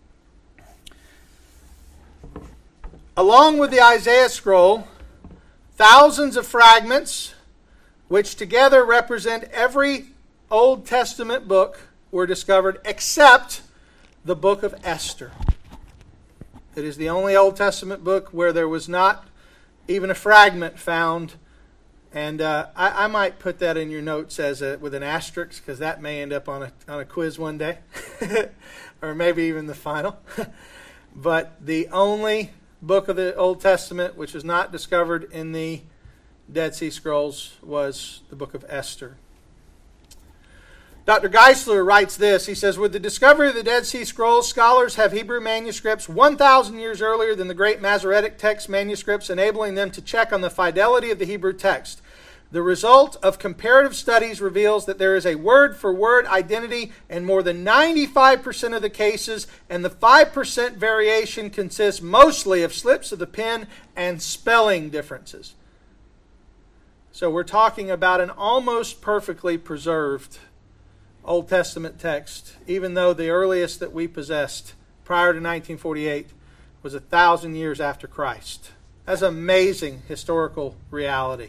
Speaker 1: along with the Isaiah scroll, thousands of fragments, which together represent every Old Testament book, were discovered except the book of Esther. It is the only Old Testament book where there was not even a fragment found. And uh, I, I might put that in your notes as a, with an asterisk, because that may end up on a, on a quiz one day. Or maybe even the final. But the only book of the Old Testament which was not discovered in the Dead Sea Scrolls was the book of Esther. Doctor Geisler writes this. He says, with the discovery of the Dead Sea Scrolls, scholars have Hebrew manuscripts one thousand years earlier than the great Masoretic text manuscripts, enabling them to check on the fidelity of the Hebrew text. The result of comparative studies reveals that there is a word-for-word identity in more than ninety-five percent of the cases, and the five percent variation consists mostly of slips of the pen and spelling differences. So we're talking about an almost perfectly preserved Old Testament text, even though the earliest that we possessed prior to nineteen forty-eight was a thousand years after Christ. That's an amazing historical reality.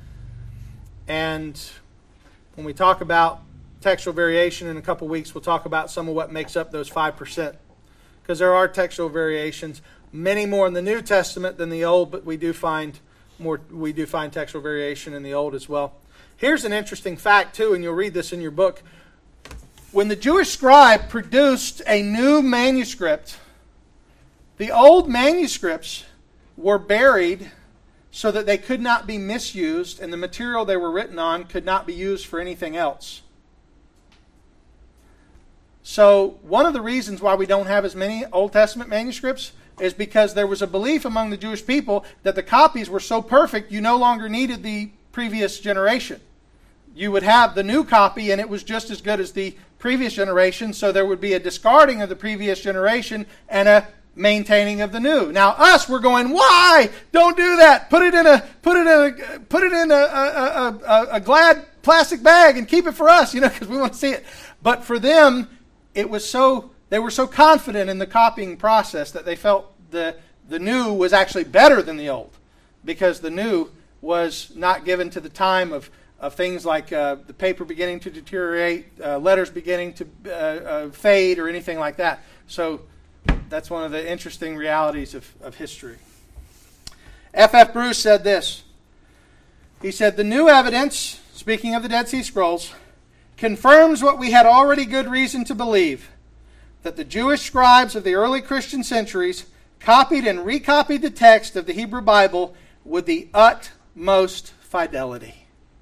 Speaker 1: And when we talk about textual variation in a couple weeks, we'll talk about some of what makes up those five percent. Because there are textual variations, many more in the New Testament than the Old, but we do find more. We do find textual variation in the Old as well. Here's an interesting fact too, and you'll read this in your book. When the Jewish scribe produced a new manuscript, the old manuscripts were buried so that they could not be misused, and the material they were written on could not be used for anything else. So one of the reasons why we don't have as many Old Testament manuscripts is because there was a belief among the Jewish people that the copies were so perfect you no longer needed the previous generation. You would have the new copy and it was just as good as the previous generation, so there would be a discarding of the previous generation and a maintaining of the new. Now us, we're going, why? Don't do that. Put it in a put it in a put it in a a, a, a glad plastic bag and keep it for us, you know, because we want to see it. But for them, it was so they were so confident in the copying process that they felt the the new was actually better than the old, because the new was not given to the time of of things like uh, the paper beginning to deteriorate, uh, letters beginning to uh, uh, fade, or anything like that. So that's one of the interesting realities of, of history. F F Bruce said this. He said, "The new evidence," speaking of the Dead Sea Scrolls, "confirms what we had already good reason to believe, that the Jewish scribes of the early Christian centuries copied and recopied the text of the Hebrew Bible with the utmost fidelity."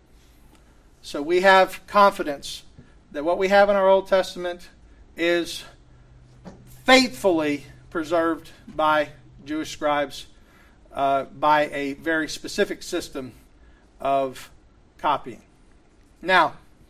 Speaker 1: So we have confidence that what we have in our Old Testament is faithfully preserved by Jewish scribes uh, by a very specific system of copying. Now,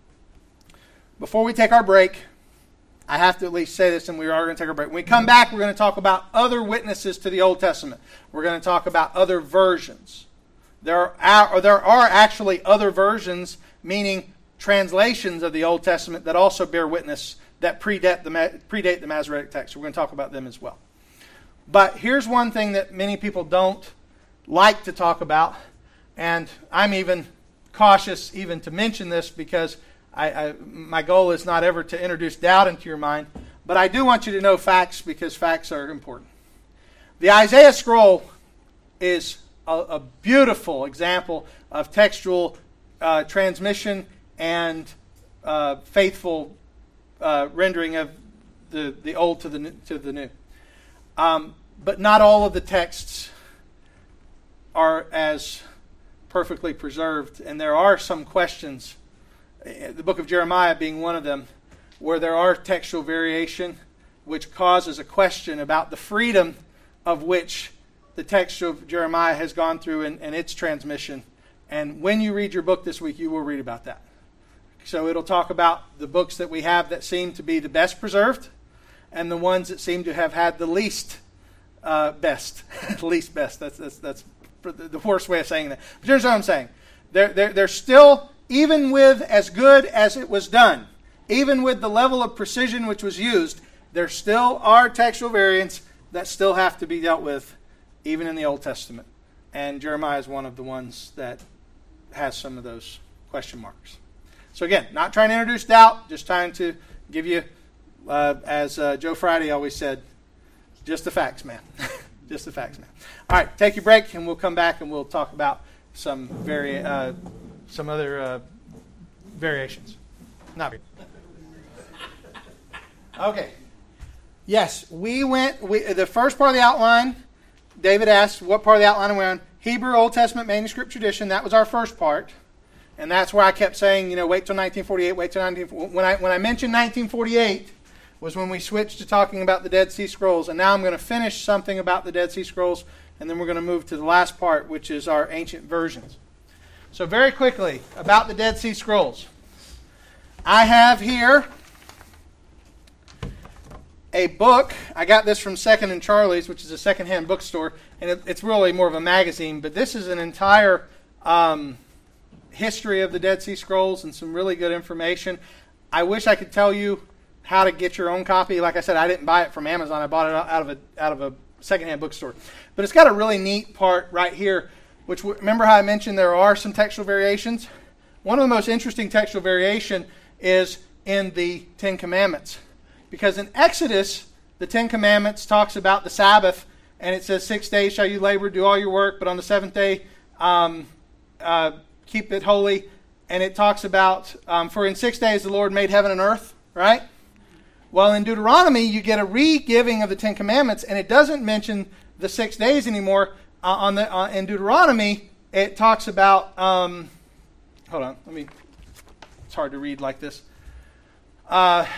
Speaker 1: before we take our break, I have to at least say this, and we are going to take our break. When we come back, we're going to talk about other witnesses to the Old Testament. We're going to talk about other versions. There are, or there are actually other versions, meaning translations of the Old Testament, that also bear witness, that predate the, predate the Masoretic text. We're going to talk about them as well. But here's one thing that many people don't like to talk about, and I'm even cautious even to mention this, because I, I, my goal is not ever to introduce doubt into your mind, but I do want you to know facts, because facts are important. The Isaiah scroll is a, a beautiful example of textual uh, transmission and uh, faithful uh, rendering of the, the old to the to the new. Um, but not all of the texts are as perfectly preserved, and there are some questions, the book of Jeremiah being one of them, where there are textual variation, which causes a question about the freedom of which the text of Jeremiah has gone through in, in its transmission. And when you read your book this week, you will read about that. So it'll talk about the books that we have that seem to be the best preserved, and the ones that seem to have had the least uh, best. least best. That's that's that's the worst way of saying that. But here's what I'm saying. They're, they're, they're still, even with as good as it was done, even with the level of precision which was used, there still are textual variants that still have to be dealt with, even in the Old Testament. And Jeremiah is one of the ones that has some of those question marks. So again, not trying to introduce doubt, just trying to give you, uh, as uh, Joe Friday always said, just the facts, man. Just the facts, man. All right, take your break, and we'll come back and we'll talk about some vari- uh, some other uh, variations. Not very. Okay. Yes, we went. We, the first part of the outline, David asked, what part of the outline are we on? Hebrew Old Testament manuscript tradition. That was our first part. And that's where I kept saying, you know, wait till nineteen forty-eight, wait till nineteen forty-eight. When I, when I mentioned nineteen forty-eight was when we switched to talking about the Dead Sea Scrolls. And now I'm going to finish something about the Dead Sea Scrolls, and then we're going to move to the last part, which is our ancient versions. So very quickly, about the Dead Sea Scrolls. I have here a book. I got this from Second and Charlie's, which is a secondhand bookstore, and it, it's really more of a magazine, but this is an entire um, history of the Dead Sea Scrolls and some really good information. I wish I could tell you how to get your own copy. Like I said, I didn't buy it from Amazon. I bought it out of a out of a secondhand bookstore. But it's got a really neat part right here, which, remember how I mentioned there are some textual variations? One of the most interesting textual variation is in the Ten Commandments. Because in Exodus, the Ten Commandments talks about the Sabbath, and it says, six days shall you labor, do all your work, but on the seventh day, um, uh, keep it holy. And it talks about, um, for in six days the Lord made heaven and earth, right? Well, in Deuteronomy, you get a re-giving of the Ten Commandments, and it doesn't mention the six days anymore. Uh, on the uh, in Deuteronomy, it talks about, um, hold on, let me, it's hard to read like this. Uh,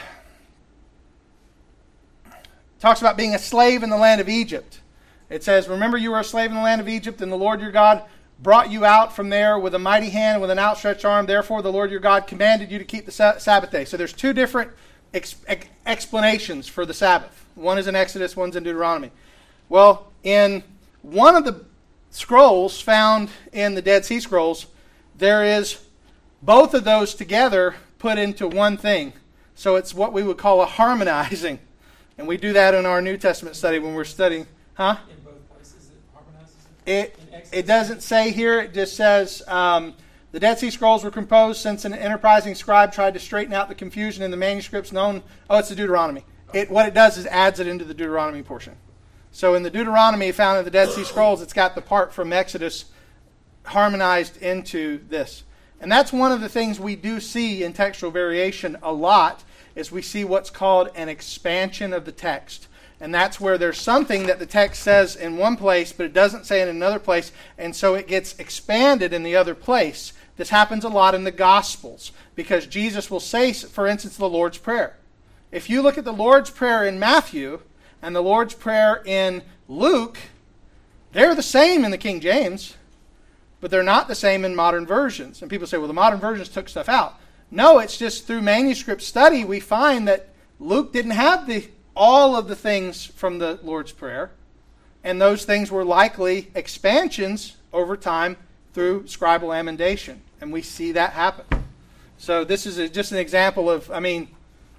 Speaker 1: talks about being a slave in the land of Egypt. It says, remember you were a slave in the land of Egypt, and the Lord your God brought you out from there with a mighty hand and with an outstretched arm. Therefore, the Lord your God commanded you to keep the sa- Sabbath day. So there's two different ex- ex- explanations for the Sabbath. One is in Exodus, one's in Deuteronomy. Well, in one of the scrolls found in the Dead Sea Scrolls, there is both of those together put into one thing. So it's what we would call a harmonizing. And we do that in our New Testament study when we're studying. Huh?
Speaker 4: In both places, it harmonizes
Speaker 1: It, it doesn't say here. It just says, um, the Dead Sea Scrolls were composed since an enterprising scribe tried to straighten out the confusion in the manuscripts known. Oh, it's the Deuteronomy. It, what it does is adds it into the Deuteronomy portion. So in the Deuteronomy found in the Dead Sea Scrolls, it's got the part from Exodus harmonized into this. And that's one of the things we do see in textual variation a lot, is we see what's called an expansion of the text. And that's where there's something that the text says in one place, but it doesn't say in another place, and so it gets expanded in the other place. This happens a lot in the Gospels, because Jesus will say, for instance, the Lord's Prayer. If you look at the Lord's Prayer in Matthew and the Lord's Prayer in Luke, they're the same in the King James, but they're not the same in modern versions. And people say, well, the modern versions took stuff out. No, it's just through manuscript study we find that Luke didn't have the all of the things from the Lord's Prayer, and those things were likely expansions over time through scribal amendation, and we see that happen. So this is a, just an example of, I mean,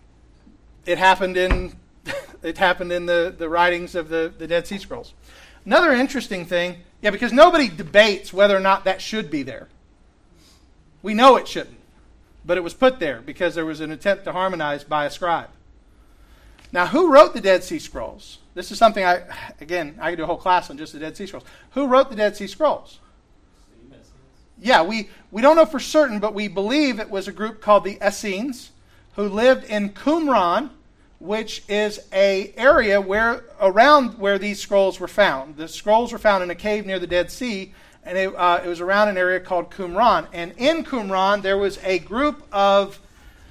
Speaker 1: it happened in it happened in the, the writings of the, the Dead Sea Scrolls. Another interesting thing, yeah, because nobody debates whether or not that should be there. We know it shouldn't, but it was put there because there was an attempt to harmonize by a scribe. Now, who wrote the Dead Sea Scrolls? This is something I, again, I could do a whole class on just the Dead Sea Scrolls. Who wrote the Dead Sea Scrolls? Yeah, we, we don't know for certain, but we believe it was a group called the Essenes, who lived in Qumran, which is a area where around where these scrolls were found. The scrolls were found in a cave near the Dead Sea, and it, uh, it was around an area called Qumran. And in Qumran, there was a group of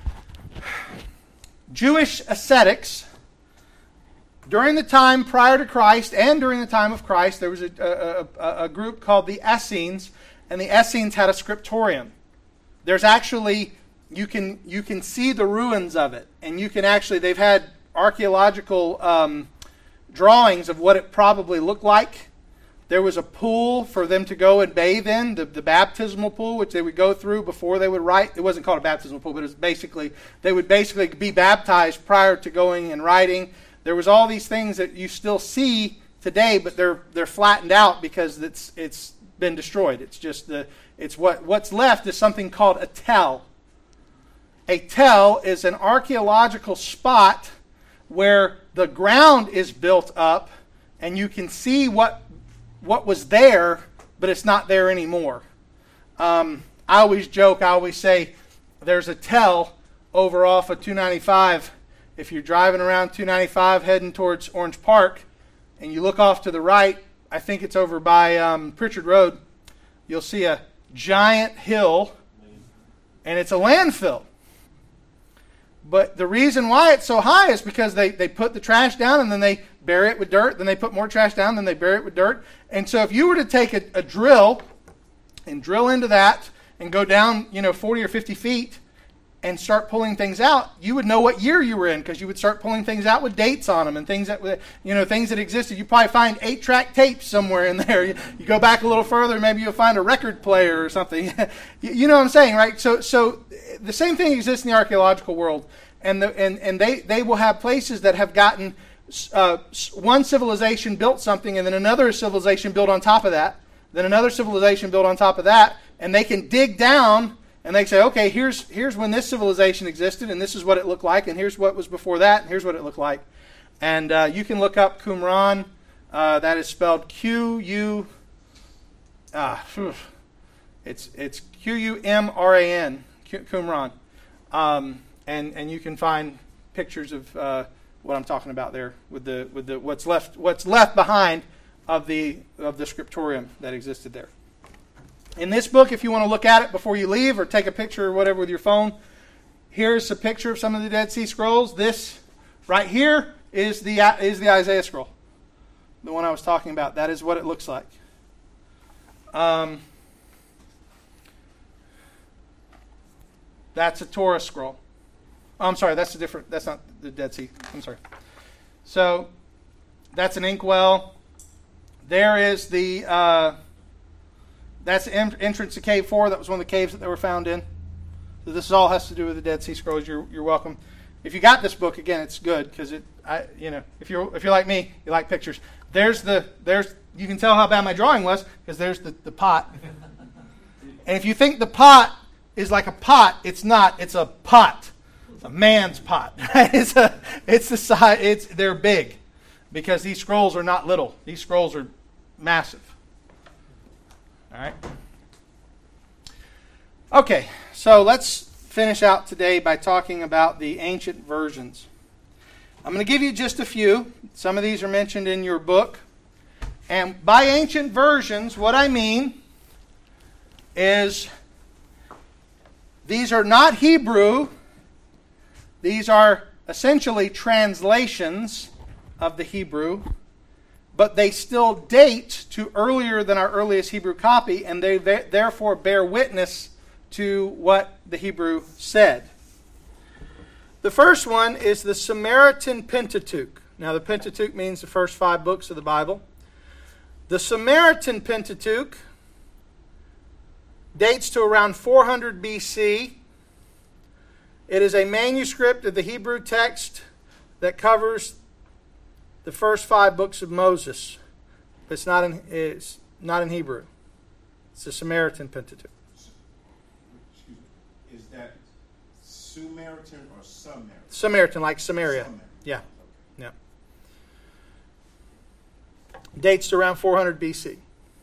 Speaker 1: Jewish ascetics. During the time prior to Christ and during the time of Christ, there was a, a, a, a group called the Essenes, and the Essenes had a scriptorium. There's actually, you can you can see the ruins of it, and you can actually, they've had archaeological um, drawings of what it probably looked like. There was a pool for them to go and bathe in, the, the baptismal pool, which they would go through before they would write. It wasn't called a baptismal pool, but it was basically, they would basically be baptized prior to going and writing. There was all these things that you still see today, but they're they're flattened out because it's it's been destroyed. It's just the it's what what's left is something called a tell. A tell is an archaeological spot where the ground is built up, and you can see what what was there, but it's not there anymore. Um, I always joke. I always say there's a tell over off of two ninety-five. If you're driving around two ninety-five heading towards Orange Park and you look off to the right, I think it's over by um, Pritchard Road, you'll see a giant hill, and it's a landfill. But the reason why it's so high is because they, they put the trash down and then they bury it with dirt, then they put more trash down, then they bury it with dirt. And so if you were to take a, a drill and drill into that and go down, you know, forty or fifty feet, and start pulling things out, you would know what year you were in because you would start pulling things out with dates on them and things that you know things that existed. You probably find eight-track tapes somewhere in there. You, you go back a little further, maybe you'll find a record player or something. you, you know what I'm saying, right? So, so the same thing exists in the archaeological world, and the, and and they they will have places that have gotten uh, one civilization built something, and then another civilization built on top of that, then another civilization built on top of that, and they can dig down. And they say, okay, here's here's when this civilization existed, and this is what it looked like, and here's what was before that, and here's what it looked like. And uh, you can look up Qumran. Uh, that is spelled Q U. Uh, it's it's Q U M R A N. Qumran, um, and and you can find pictures of uh, what I'm talking about there with the with the what's left what's left behind of the of the scriptorium that existed there. In this book, if you want to look at it before you leave or take a picture or whatever with your phone, here's a picture of some of the Dead Sea Scrolls. This right here is the is the Isaiah scroll, the one I was talking about. That is what it looks like. Um, that's a Torah scroll. Oh, I'm sorry, that's a different. That's not the Dead Sea. I'm sorry. So that's an inkwell. There is the. Uh, That's the entrance to Cave Four. That was one of the caves that they were found in. So this all has to do with the Dead Sea Scrolls. You're you're welcome. If you got this book, again, it's good because it. I you know if you're if you're like me, you like pictures. There's the there's you can tell how bad my drawing was because there's the, the pot. And if you think the pot is like a pot, it's not. It's a pot. It's a man's pot. it's a it's the size. It's they're big because these scrolls are not little. These scrolls are massive. All right. Okay, so let's finish out today by talking about the ancient versions. I'm going to give you just a few. Some of these are mentioned in your book. And by ancient versions, what I mean is these are not Hebrew. These are essentially translations of the Hebrew. But they still date to earlier than our earliest Hebrew copy, and they therefore bear witness to what the Hebrew said. The first one is the Samaritan Pentateuch. Now, the Pentateuch means the first five books of the Bible. The Samaritan Pentateuch dates to around four hundred B C. It is a manuscript of the Hebrew text that covers the first five books of Moses. It's not in it's not in Hebrew. It's the Samaritan Pentateuch.
Speaker 2: Excuse me. Is that Samaritan or Samaritan?
Speaker 1: Samaritan, like Samaria.
Speaker 2: Samaritan.
Speaker 1: Yeah. Yeah. Dates to around four hundred B C.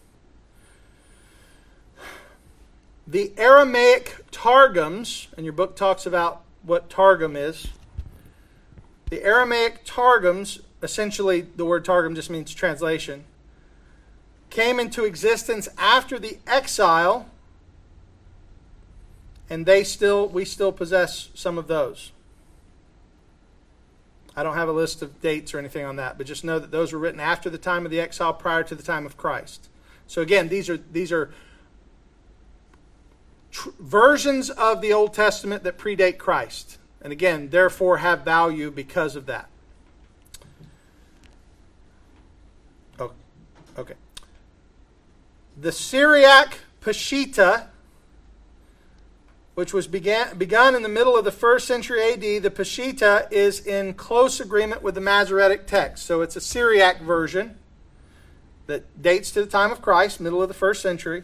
Speaker 1: The Aramaic Targums, and your book talks about what Targum is. The Aramaic Targums, essentially the word Targum just means translation, came into existence after the exile, and they still we still possess some of those. I don't have a list of dates or anything on that, but just know that those were written after the time of the exile, prior to the time of Christ. So again, these are these are tr- versions of the Old Testament that predate Christ, and again, therefore have value because of that. Oh, okay. The Syriac Peshitta, which was began, begun in the middle of the first century A D, the Peshitta is in close agreement with the Masoretic text. So it's a Syriac version that dates to the time of Christ, middle of the first century.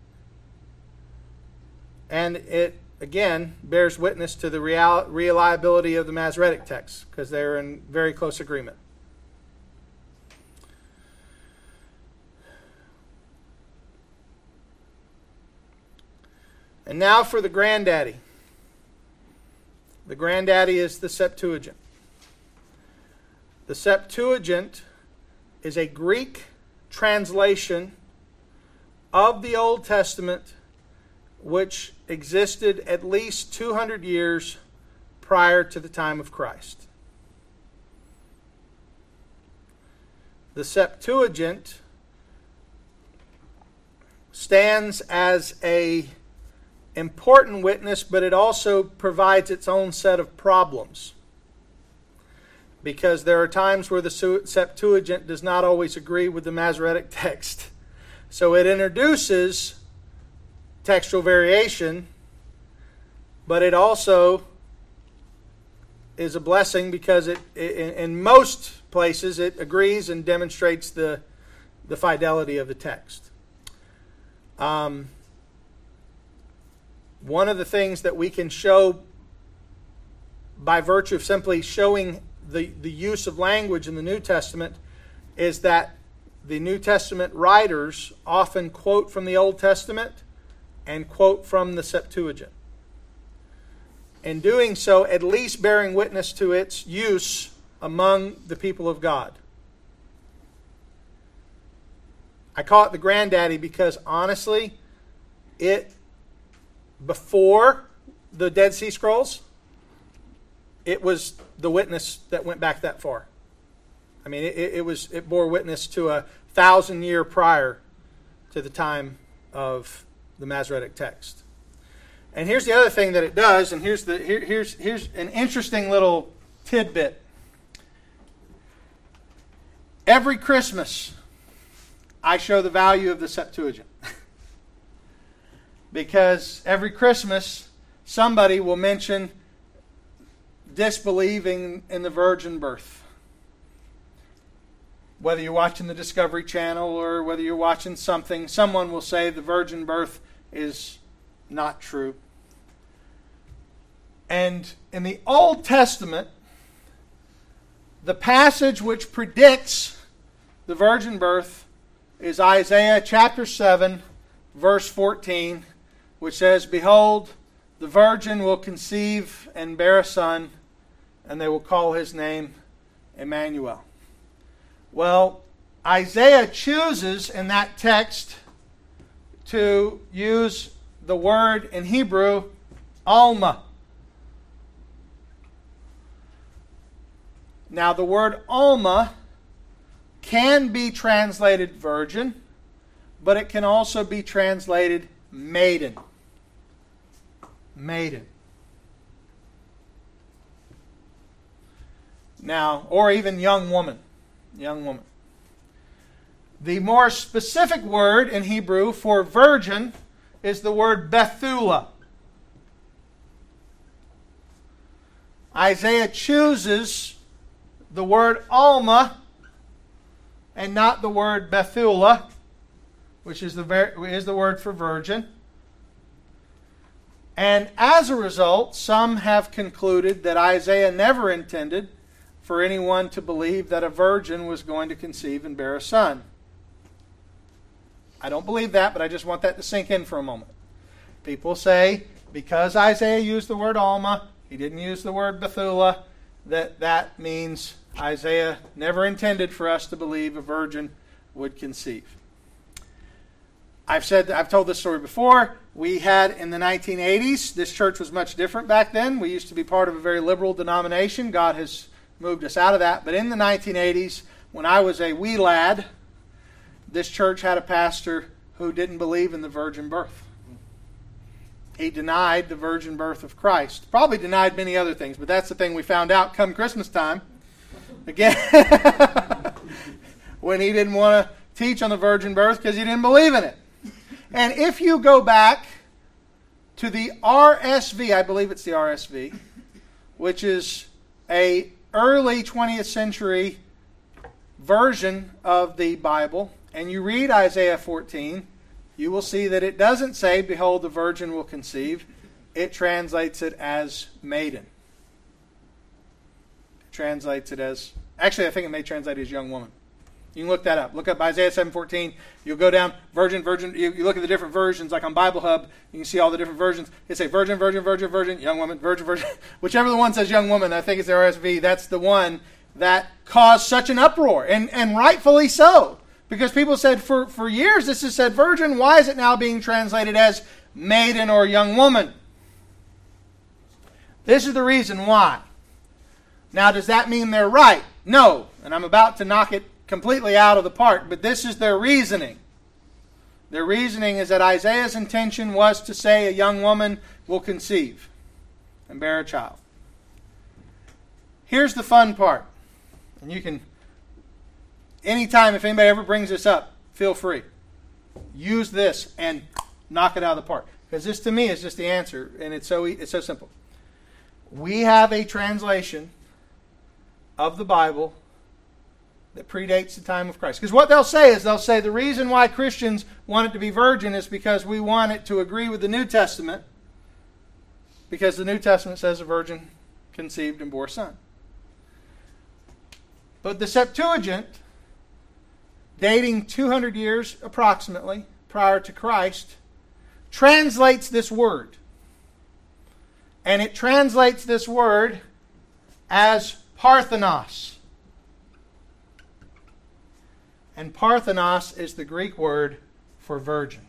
Speaker 1: And it, again, bears witness to the real, reliability of the Masoretic text because they're in very close agreement. And now for the granddaddy. The granddaddy is the Septuagint. The Septuagint is a Greek translation of the Old Testament which existed at least two hundred years prior to the time of Christ. The Septuagint stands as a important witness, but it also provides its own set of problems. Because there are times where the Septuagint does not always agree with the Masoretic text. So it introduces textual variation, but it also is a blessing because it, in, in most places it agrees and demonstrates the, the fidelity of the text. Um, one of the things that we can show by virtue of simply showing the, the use of language in the New Testament is that the New Testament writers often quote from the Old Testament and quote from the Septuagint. In doing so, at least bearing witness to its use among the people of God. I call it the granddaddy because honestly, it, before the Dead Sea Scrolls, it was the witness that went back that far. I mean, it, it was it bore witness to a thousand year prior to the time of the Masoretic text. And here's the other thing that it does, and here's the here, here's here's an interesting little tidbit. Every Christmas, I show the value of the Septuagint. Because every Christmas, somebody will mention disbelieving in the virgin birth. Whether you're watching the Discovery Channel or whether you're watching something, someone will say the virgin birth is not true. And in the Old Testament, the passage which predicts the virgin birth is Isaiah chapter seven, verse fourteen, which says, "Behold, the virgin will conceive and bear a son, and they will call his name Emmanuel." Well, Isaiah chooses in that text to use the word in Hebrew, Alma. Now, the word Alma can be translated virgin, but it can also be translated maiden. Maiden. Now, or even young woman. Young woman. The more specific word in Hebrew for virgin is the word Bethula. Isaiah chooses the word Alma and not the word Bethula, which is the, ver- is the word for virgin. And as a result, some have concluded that Isaiah never intended for anyone to believe that a virgin was going to conceive and bear a son. I don't believe that, but I just want that to sink in for a moment. People say, because Isaiah used the word Alma, he didn't use the word Bethula, that that means Isaiah never intended for us to believe a virgin would conceive. I've said, I've told this story before. We had in the nineteen eighties, this church was much different back then. We used to be part of a very liberal denomination. God has moved us out of that. But in the nineteen eighties, when I was a wee lad, this church had a pastor who didn't believe in the virgin birth. He denied the virgin birth of Christ. Probably denied many other things, but that's the thing we found out come Christmas time. Again, when he didn't want to teach on the virgin birth because he didn't believe in it. And if you go back to the R S V, I believe it's the R S V, which is a early twentieth century version of the Bible, and you read Isaiah fourteen, you will see that it doesn't say, "Behold, the virgin will conceive." It translates it as maiden. It translates it as, actually I think it may translate it as young woman. You can look that up. Look up Isaiah seven fourteen. You'll go down, virgin, virgin. You, you look at the different versions, like on Bible Hub, you can see all the different versions. They say virgin, virgin, virgin, virgin, young woman, virgin, virgin. Whichever the one says young woman, I think it's the R S V, that's the one that caused such an uproar, and, and rightfully so. Because people said, for, for years this has said virgin, why is it now being translated as maiden or young woman? This is the reason why. Now, does that mean they're right? No. And I'm about to knock it completely out of the park, but this is their reasoning. Their reasoning is that Isaiah's intention was to say a young woman will conceive and bear a child. Here's the fun part. And you can, anytime if anybody ever brings this up, feel free. Use this and knock it out of the park. Because this to me is just the answer, and it's so it's so simple. We have a translation of the Bible that predates the time of Christ. Because what they'll say is they'll say the reason why Christians want it to be virgin is because we want it to agree with the New Testament, because the New Testament says a virgin conceived and bore a son. But the Septuagint, dating two hundred years approximately prior to Christ, translates this word. And it translates this word as Parthenos. And Parthenos is the Greek word for virgin.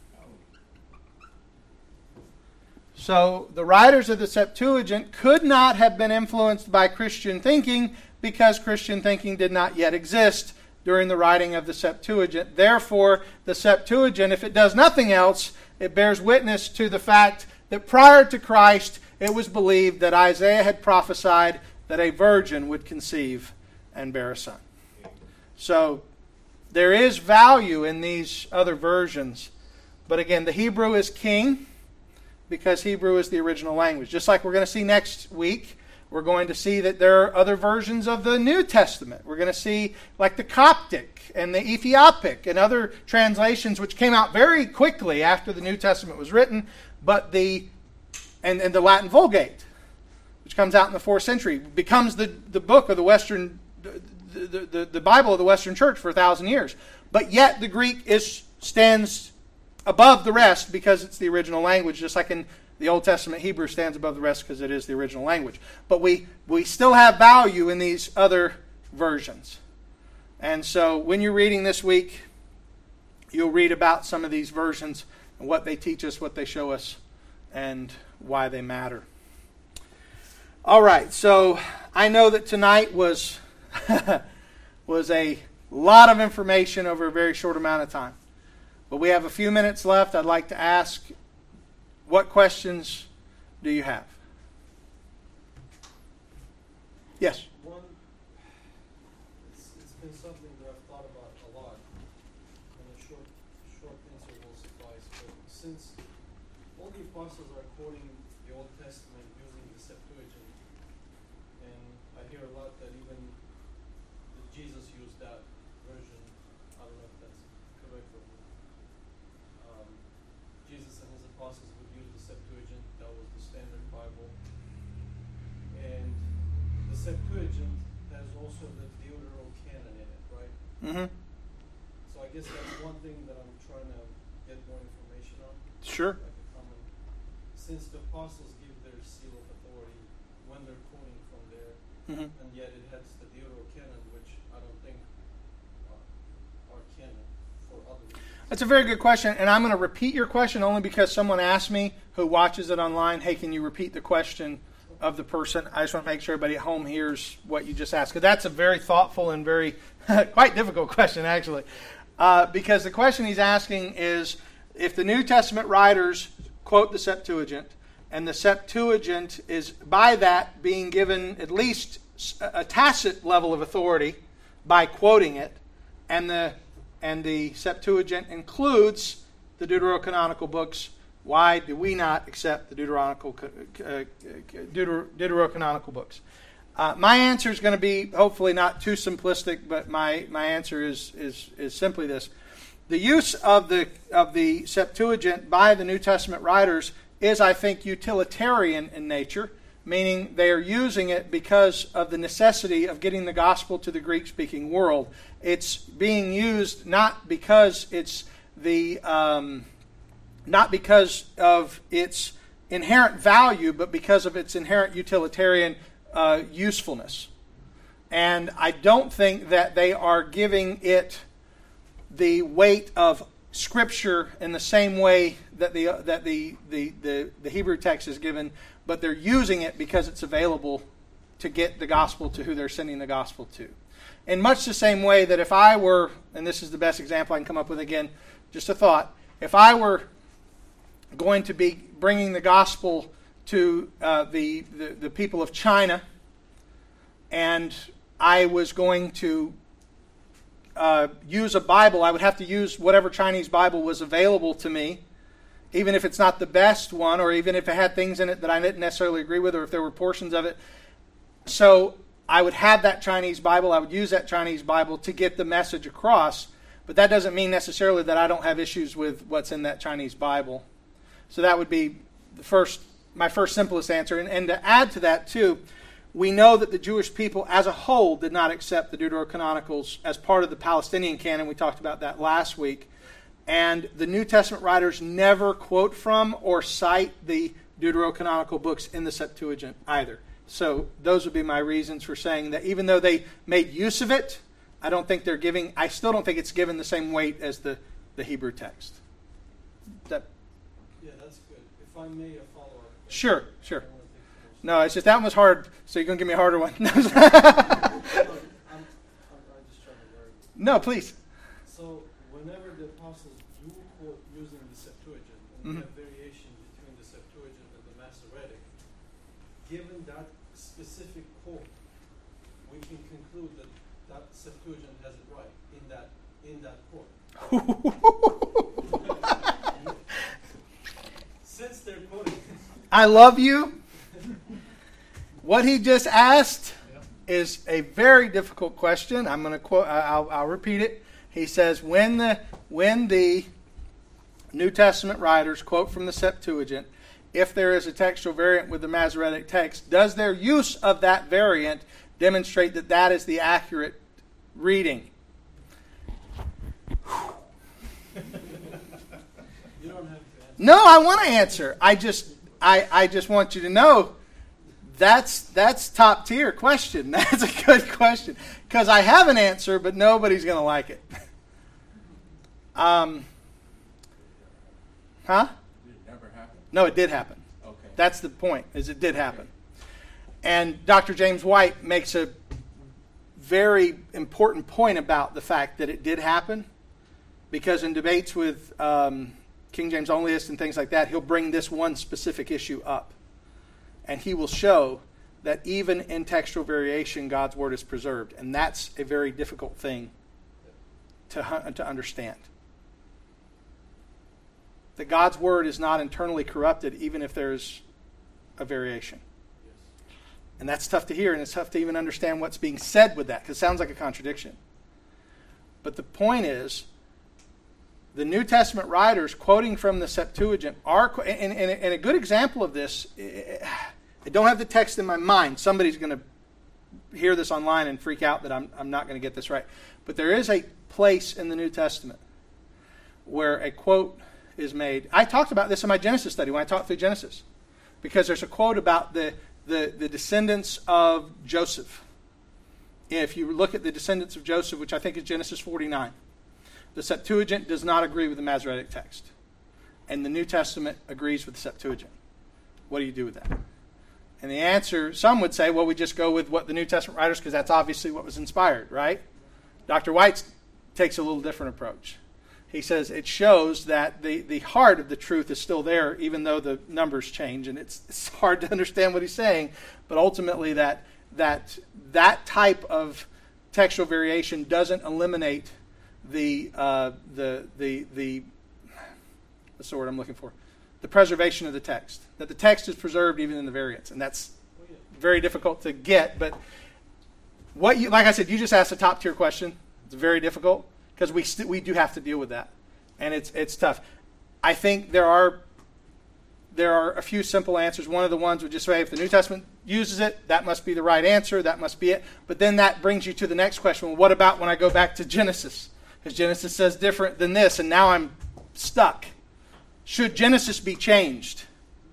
Speaker 1: So the writers of the Septuagint could not have been influenced by Christian thinking because Christian thinking did not yet exist during the writing of the Septuagint. Therefore, the Septuagint, if it does nothing else, it bears witness to the fact that prior to Christ, it was believed that Isaiah had prophesied that a virgin would conceive and bear a son. So, there is value in these other versions. But again, the Hebrew is king because Hebrew is the original language. Just like we're going to see next week, we're going to see that there are other versions of the New Testament. We're going to see like the Coptic and the Ethiopic and other translations which came out very quickly after the New Testament was written, but the and, and the Latin Vulgate, which comes out in the fourth century, becomes the, the book of the Western The, the, the Bible of the Western Church for a thousand years. But yet the Greek is stands above the rest because it's the original language, just like in the Old Testament Hebrew stands above the rest because it is the original language. But we, we still have value in these other versions. And so when you're reading this week, you'll read about some of these versions and what they teach us, what they show us, and why they matter. All right, so I know that tonight was... was a lot of information over a very short amount of time. But we have a few minutes left. I'd like to ask, what questions do you have? Yes?
Speaker 2: One, it's, it's been something that I've thought about a lot, and a short, short answer will suffice. But since all the apostles are quoting the Old Testament using the Septuagint, and I hear a lot that even Jesus used that version. I don't know if that's correct or not. Um, Jesus and his apostles would use the Septuagint. That was the standard Bible. And the Septuagint has also the Deuterocanon in it, right?
Speaker 1: Mm-hmm.
Speaker 2: So I guess that's one thing that I'm trying to get more information on.
Speaker 1: Sure.
Speaker 2: Like a common, since the apostles give their seal of authority when they're quoting from there,
Speaker 1: Mm-hmm.
Speaker 2: and yet it has the Deuterocanon, which I don't think are, are canon for other reasons.
Speaker 1: That's a very good question, and I'm going to repeat your question only because someone asked me who watches it online, hey, can you repeat the question of the person? I just want to make sure everybody at home hears what you just asked, because that's a very thoughtful and very quite difficult question, actually. Uh, because the question he's asking is, if the New Testament writers quote the Septuagint, and the Septuagint is by that being given at least a tacit level of authority by quoting it, and the and the Septuagint includes the Deuterocanonical books, why do we not accept the Deuterocanonical, uh, Deuter, Deuterocanonical books? Uh, my answer is going to be hopefully not too simplistic, but my, my answer is, is is simply this: the use of the of the Septuagint by the New Testament writers is, I think, utilitarian in nature, meaning they are using it because of the necessity of getting the gospel to the Greek-speaking world. It's being used not because it's the um, not because of its inherent value, but because of its inherent utilitarian uh, usefulness. And I don't think that they are giving it the weight of Scripture in the same way that the that the, the, the, the Hebrew text is given, but they're using it because it's available to get the gospel to who they're sending the gospel to. In much the same way that if I were, and this is the best example I can come up with again, just a thought, if I were going to be bringing the gospel to uh, the, the, the people of China, and I was going to uh, use a Bible, I would have to use whatever Chinese Bible was available to me, even if it's not the best one, or even if it had things in it that I didn't necessarily agree with, or if there were portions of it. So I would have that Chinese Bible, I would use that Chinese Bible to get the message across, but that doesn't mean necessarily that I don't have issues with what's in that Chinese Bible. So that would be the first, my first simplest answer. And, and to add to that too, we know that the Jewish people as a whole did not accept the Deuterocanonicals as part of the Palestinian canon. We talked about that last week. And the New Testament writers never quote from or cite the Deuterocanonical books in the Septuagint either. So those would be my reasons for saying that even though they made use of it, I don't think they're giving, I still don't think it's given the same weight as the, the Hebrew text. That,
Speaker 2: Yeah, that's good. If I may, a follow-up.
Speaker 1: Sure, sure.
Speaker 2: I don't wanna take the most-
Speaker 1: No, it's just that one was hard, so you're going to give me a harder one.
Speaker 2: Look, I'm, I'm, I'm just trying to learn.
Speaker 1: No, please.
Speaker 2: So, whenever the apostles do quote using the Septuagint, and
Speaker 1: Mhm.
Speaker 2: we have variation between the Septuagint and the Masoretic, given that specific quote, we can conclude that that Septuagint has it right in that in that quote. Since they're quoting,
Speaker 1: I love you. What he just asked is a very difficult question. I'm going to quote. I'll, I'll repeat it. He says, "When the when the New Testament writers quote from the Septuagint, if there is a textual variant with the Masoretic text, does their use of that variant demonstrate that that is the accurate reading?"
Speaker 2: you don't have to answer.
Speaker 1: No, I want to answer. I just I, I just want you to know that's that's top tier question. That's a good question. Because I have an answer, but nobody's going to like it. Um, huh?
Speaker 5: Did it never happen?
Speaker 1: No, it did happen.
Speaker 5: Okay.
Speaker 1: That's the point, is it did happen. And Doctor James White makes a very important point about the fact that it did happen, because in debates with um, King James Onlyists and things like that, he'll bring this one specific issue up. And he will show that even in textual variation, God's Word is preserved. And that's a very difficult thing to, to understand. That God's Word is not internally corrupted even if there's a variation. And that's tough to hear, and it's tough to even understand what's being said with that, because it sounds like a contradiction. But the point is, the New Testament writers quoting from the Septuagint are, and, and, and a good example of this, I don't have the text in my mind. Somebody's going to hear this online and freak out that I'm, I'm not going to get this right. But there is a place in the New Testament where a quote is made. I talked about this in my Genesis study when I talked through Genesis, because there's a quote about the, the, the descendants of Joseph. If you look at the descendants of Joseph, which I think is Genesis forty-nine, the Septuagint does not agree with the Masoretic text. And the New Testament agrees with the Septuagint. What do you do with that? And the answer, some would say, well, we just go with what the New Testament writers, because that's obviously what was inspired, right? Doctor White takes a little different approach. He says it shows that the, the heart of the truth is still there, even though the numbers change. And it's, it's hard to understand what he's saying. But ultimately, that, that, that type of textual variation doesn't eliminate the, uh, the, the, the, what's the word I'm looking for? The preservation of the text. That the text is preserved even in the variants. And that's very difficult to get. But what you, like I said, you just asked a top tier question. It's very difficult, because we st- we do have to deal with that, and it's it's tough. I think there are there are a few simple answers. One of the ones would just say, if the New Testament uses it, that must be the right answer. That must be it. But then that brings you to the next question. Well, what about when I go back to Genesis? Because Genesis says different than this, and now I'm stuck. Should Genesis be changed?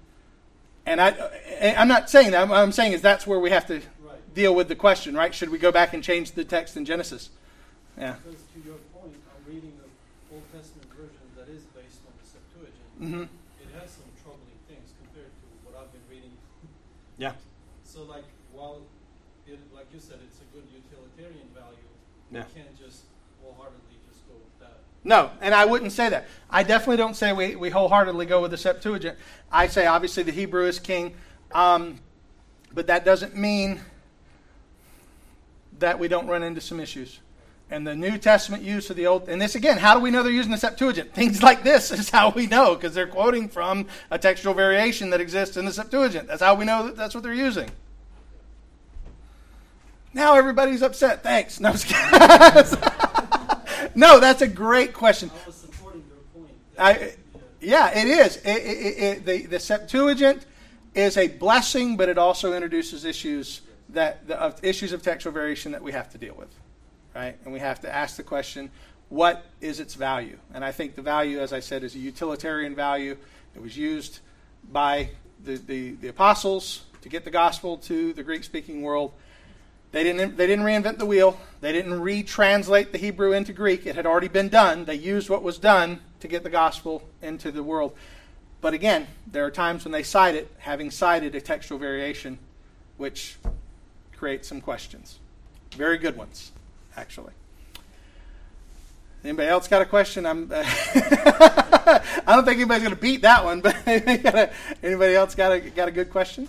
Speaker 1: And I I'm not saying that. What I'm saying is that's where we have to
Speaker 2: Right.
Speaker 1: deal with the question, right? Should we go back and change the text in Genesis? Yeah.
Speaker 2: Because to your point, I'm reading the Old Testament version that is based on the Septuagint.
Speaker 1: Mm-hmm.
Speaker 2: It has some troubling things compared to what I've been reading.
Speaker 1: Yeah.
Speaker 2: So, like, while, it, like you said, it's a good utilitarian value,
Speaker 1: Yeah.
Speaker 2: you can't just wholeheartedly just go with that.
Speaker 1: No, and I wouldn't say that. I definitely don't say we, we wholeheartedly go with the Septuagint. I say obviously the Hebrew is king, um, but that doesn't mean that we don't run into some issues. And the New Testament use of the Old, and this again, how do we know they're using the Septuagint? Things like this is how we know, because they're quoting from a textual variation that exists in the Septuagint. That's how we know that that's what they're using. Now everybody's upset. Thanks. No, I'm just kidding. No, that's a great question.
Speaker 2: I was supporting your point.
Speaker 1: I, yeah, it is. It, it, it, the, the Septuagint is a blessing, but it also introduces issues that the, of issues of textual variation that we have to deal with, right? And we have to ask the question, what is its value? And I think the value, as I said, is a utilitarian value. It was used by the, the, the apostles to get the gospel to the Greek-speaking world. They didn't, they didn't reinvent the wheel. They didn't retranslate the Hebrew into Greek. It had already been done. They used what was done to get the gospel into the world. But again, there are times when they cite it, having cited a textual variation, which creates some questions. Very good ones, actually. Anybody else got a question? I'm, uh, I don't think anybody's going to beat that one, but anybody else got a, got a good question?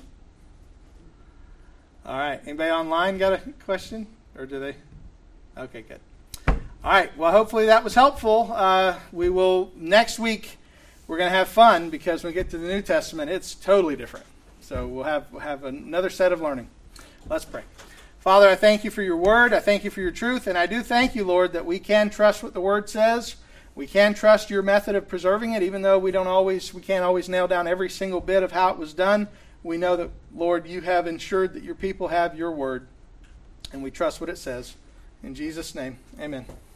Speaker 1: All right. Anybody online got a question? Or do they? Okay, good. All right. Well, hopefully that was helpful. Uh, we will, next week, we're going to have fun because when we get to the New Testament, it's totally different. So we'll have, we'll have another set of learning. Let's pray. Father, I thank you for your word. I thank you for your truth. And I do thank you, Lord, that we can trust what the word says. We can trust your method of preserving it, even though we don't always, we can't always nail down every single bit of how it was done. We know that, Lord, you have ensured that your people have your word, and we trust what it says. In Jesus' name, amen.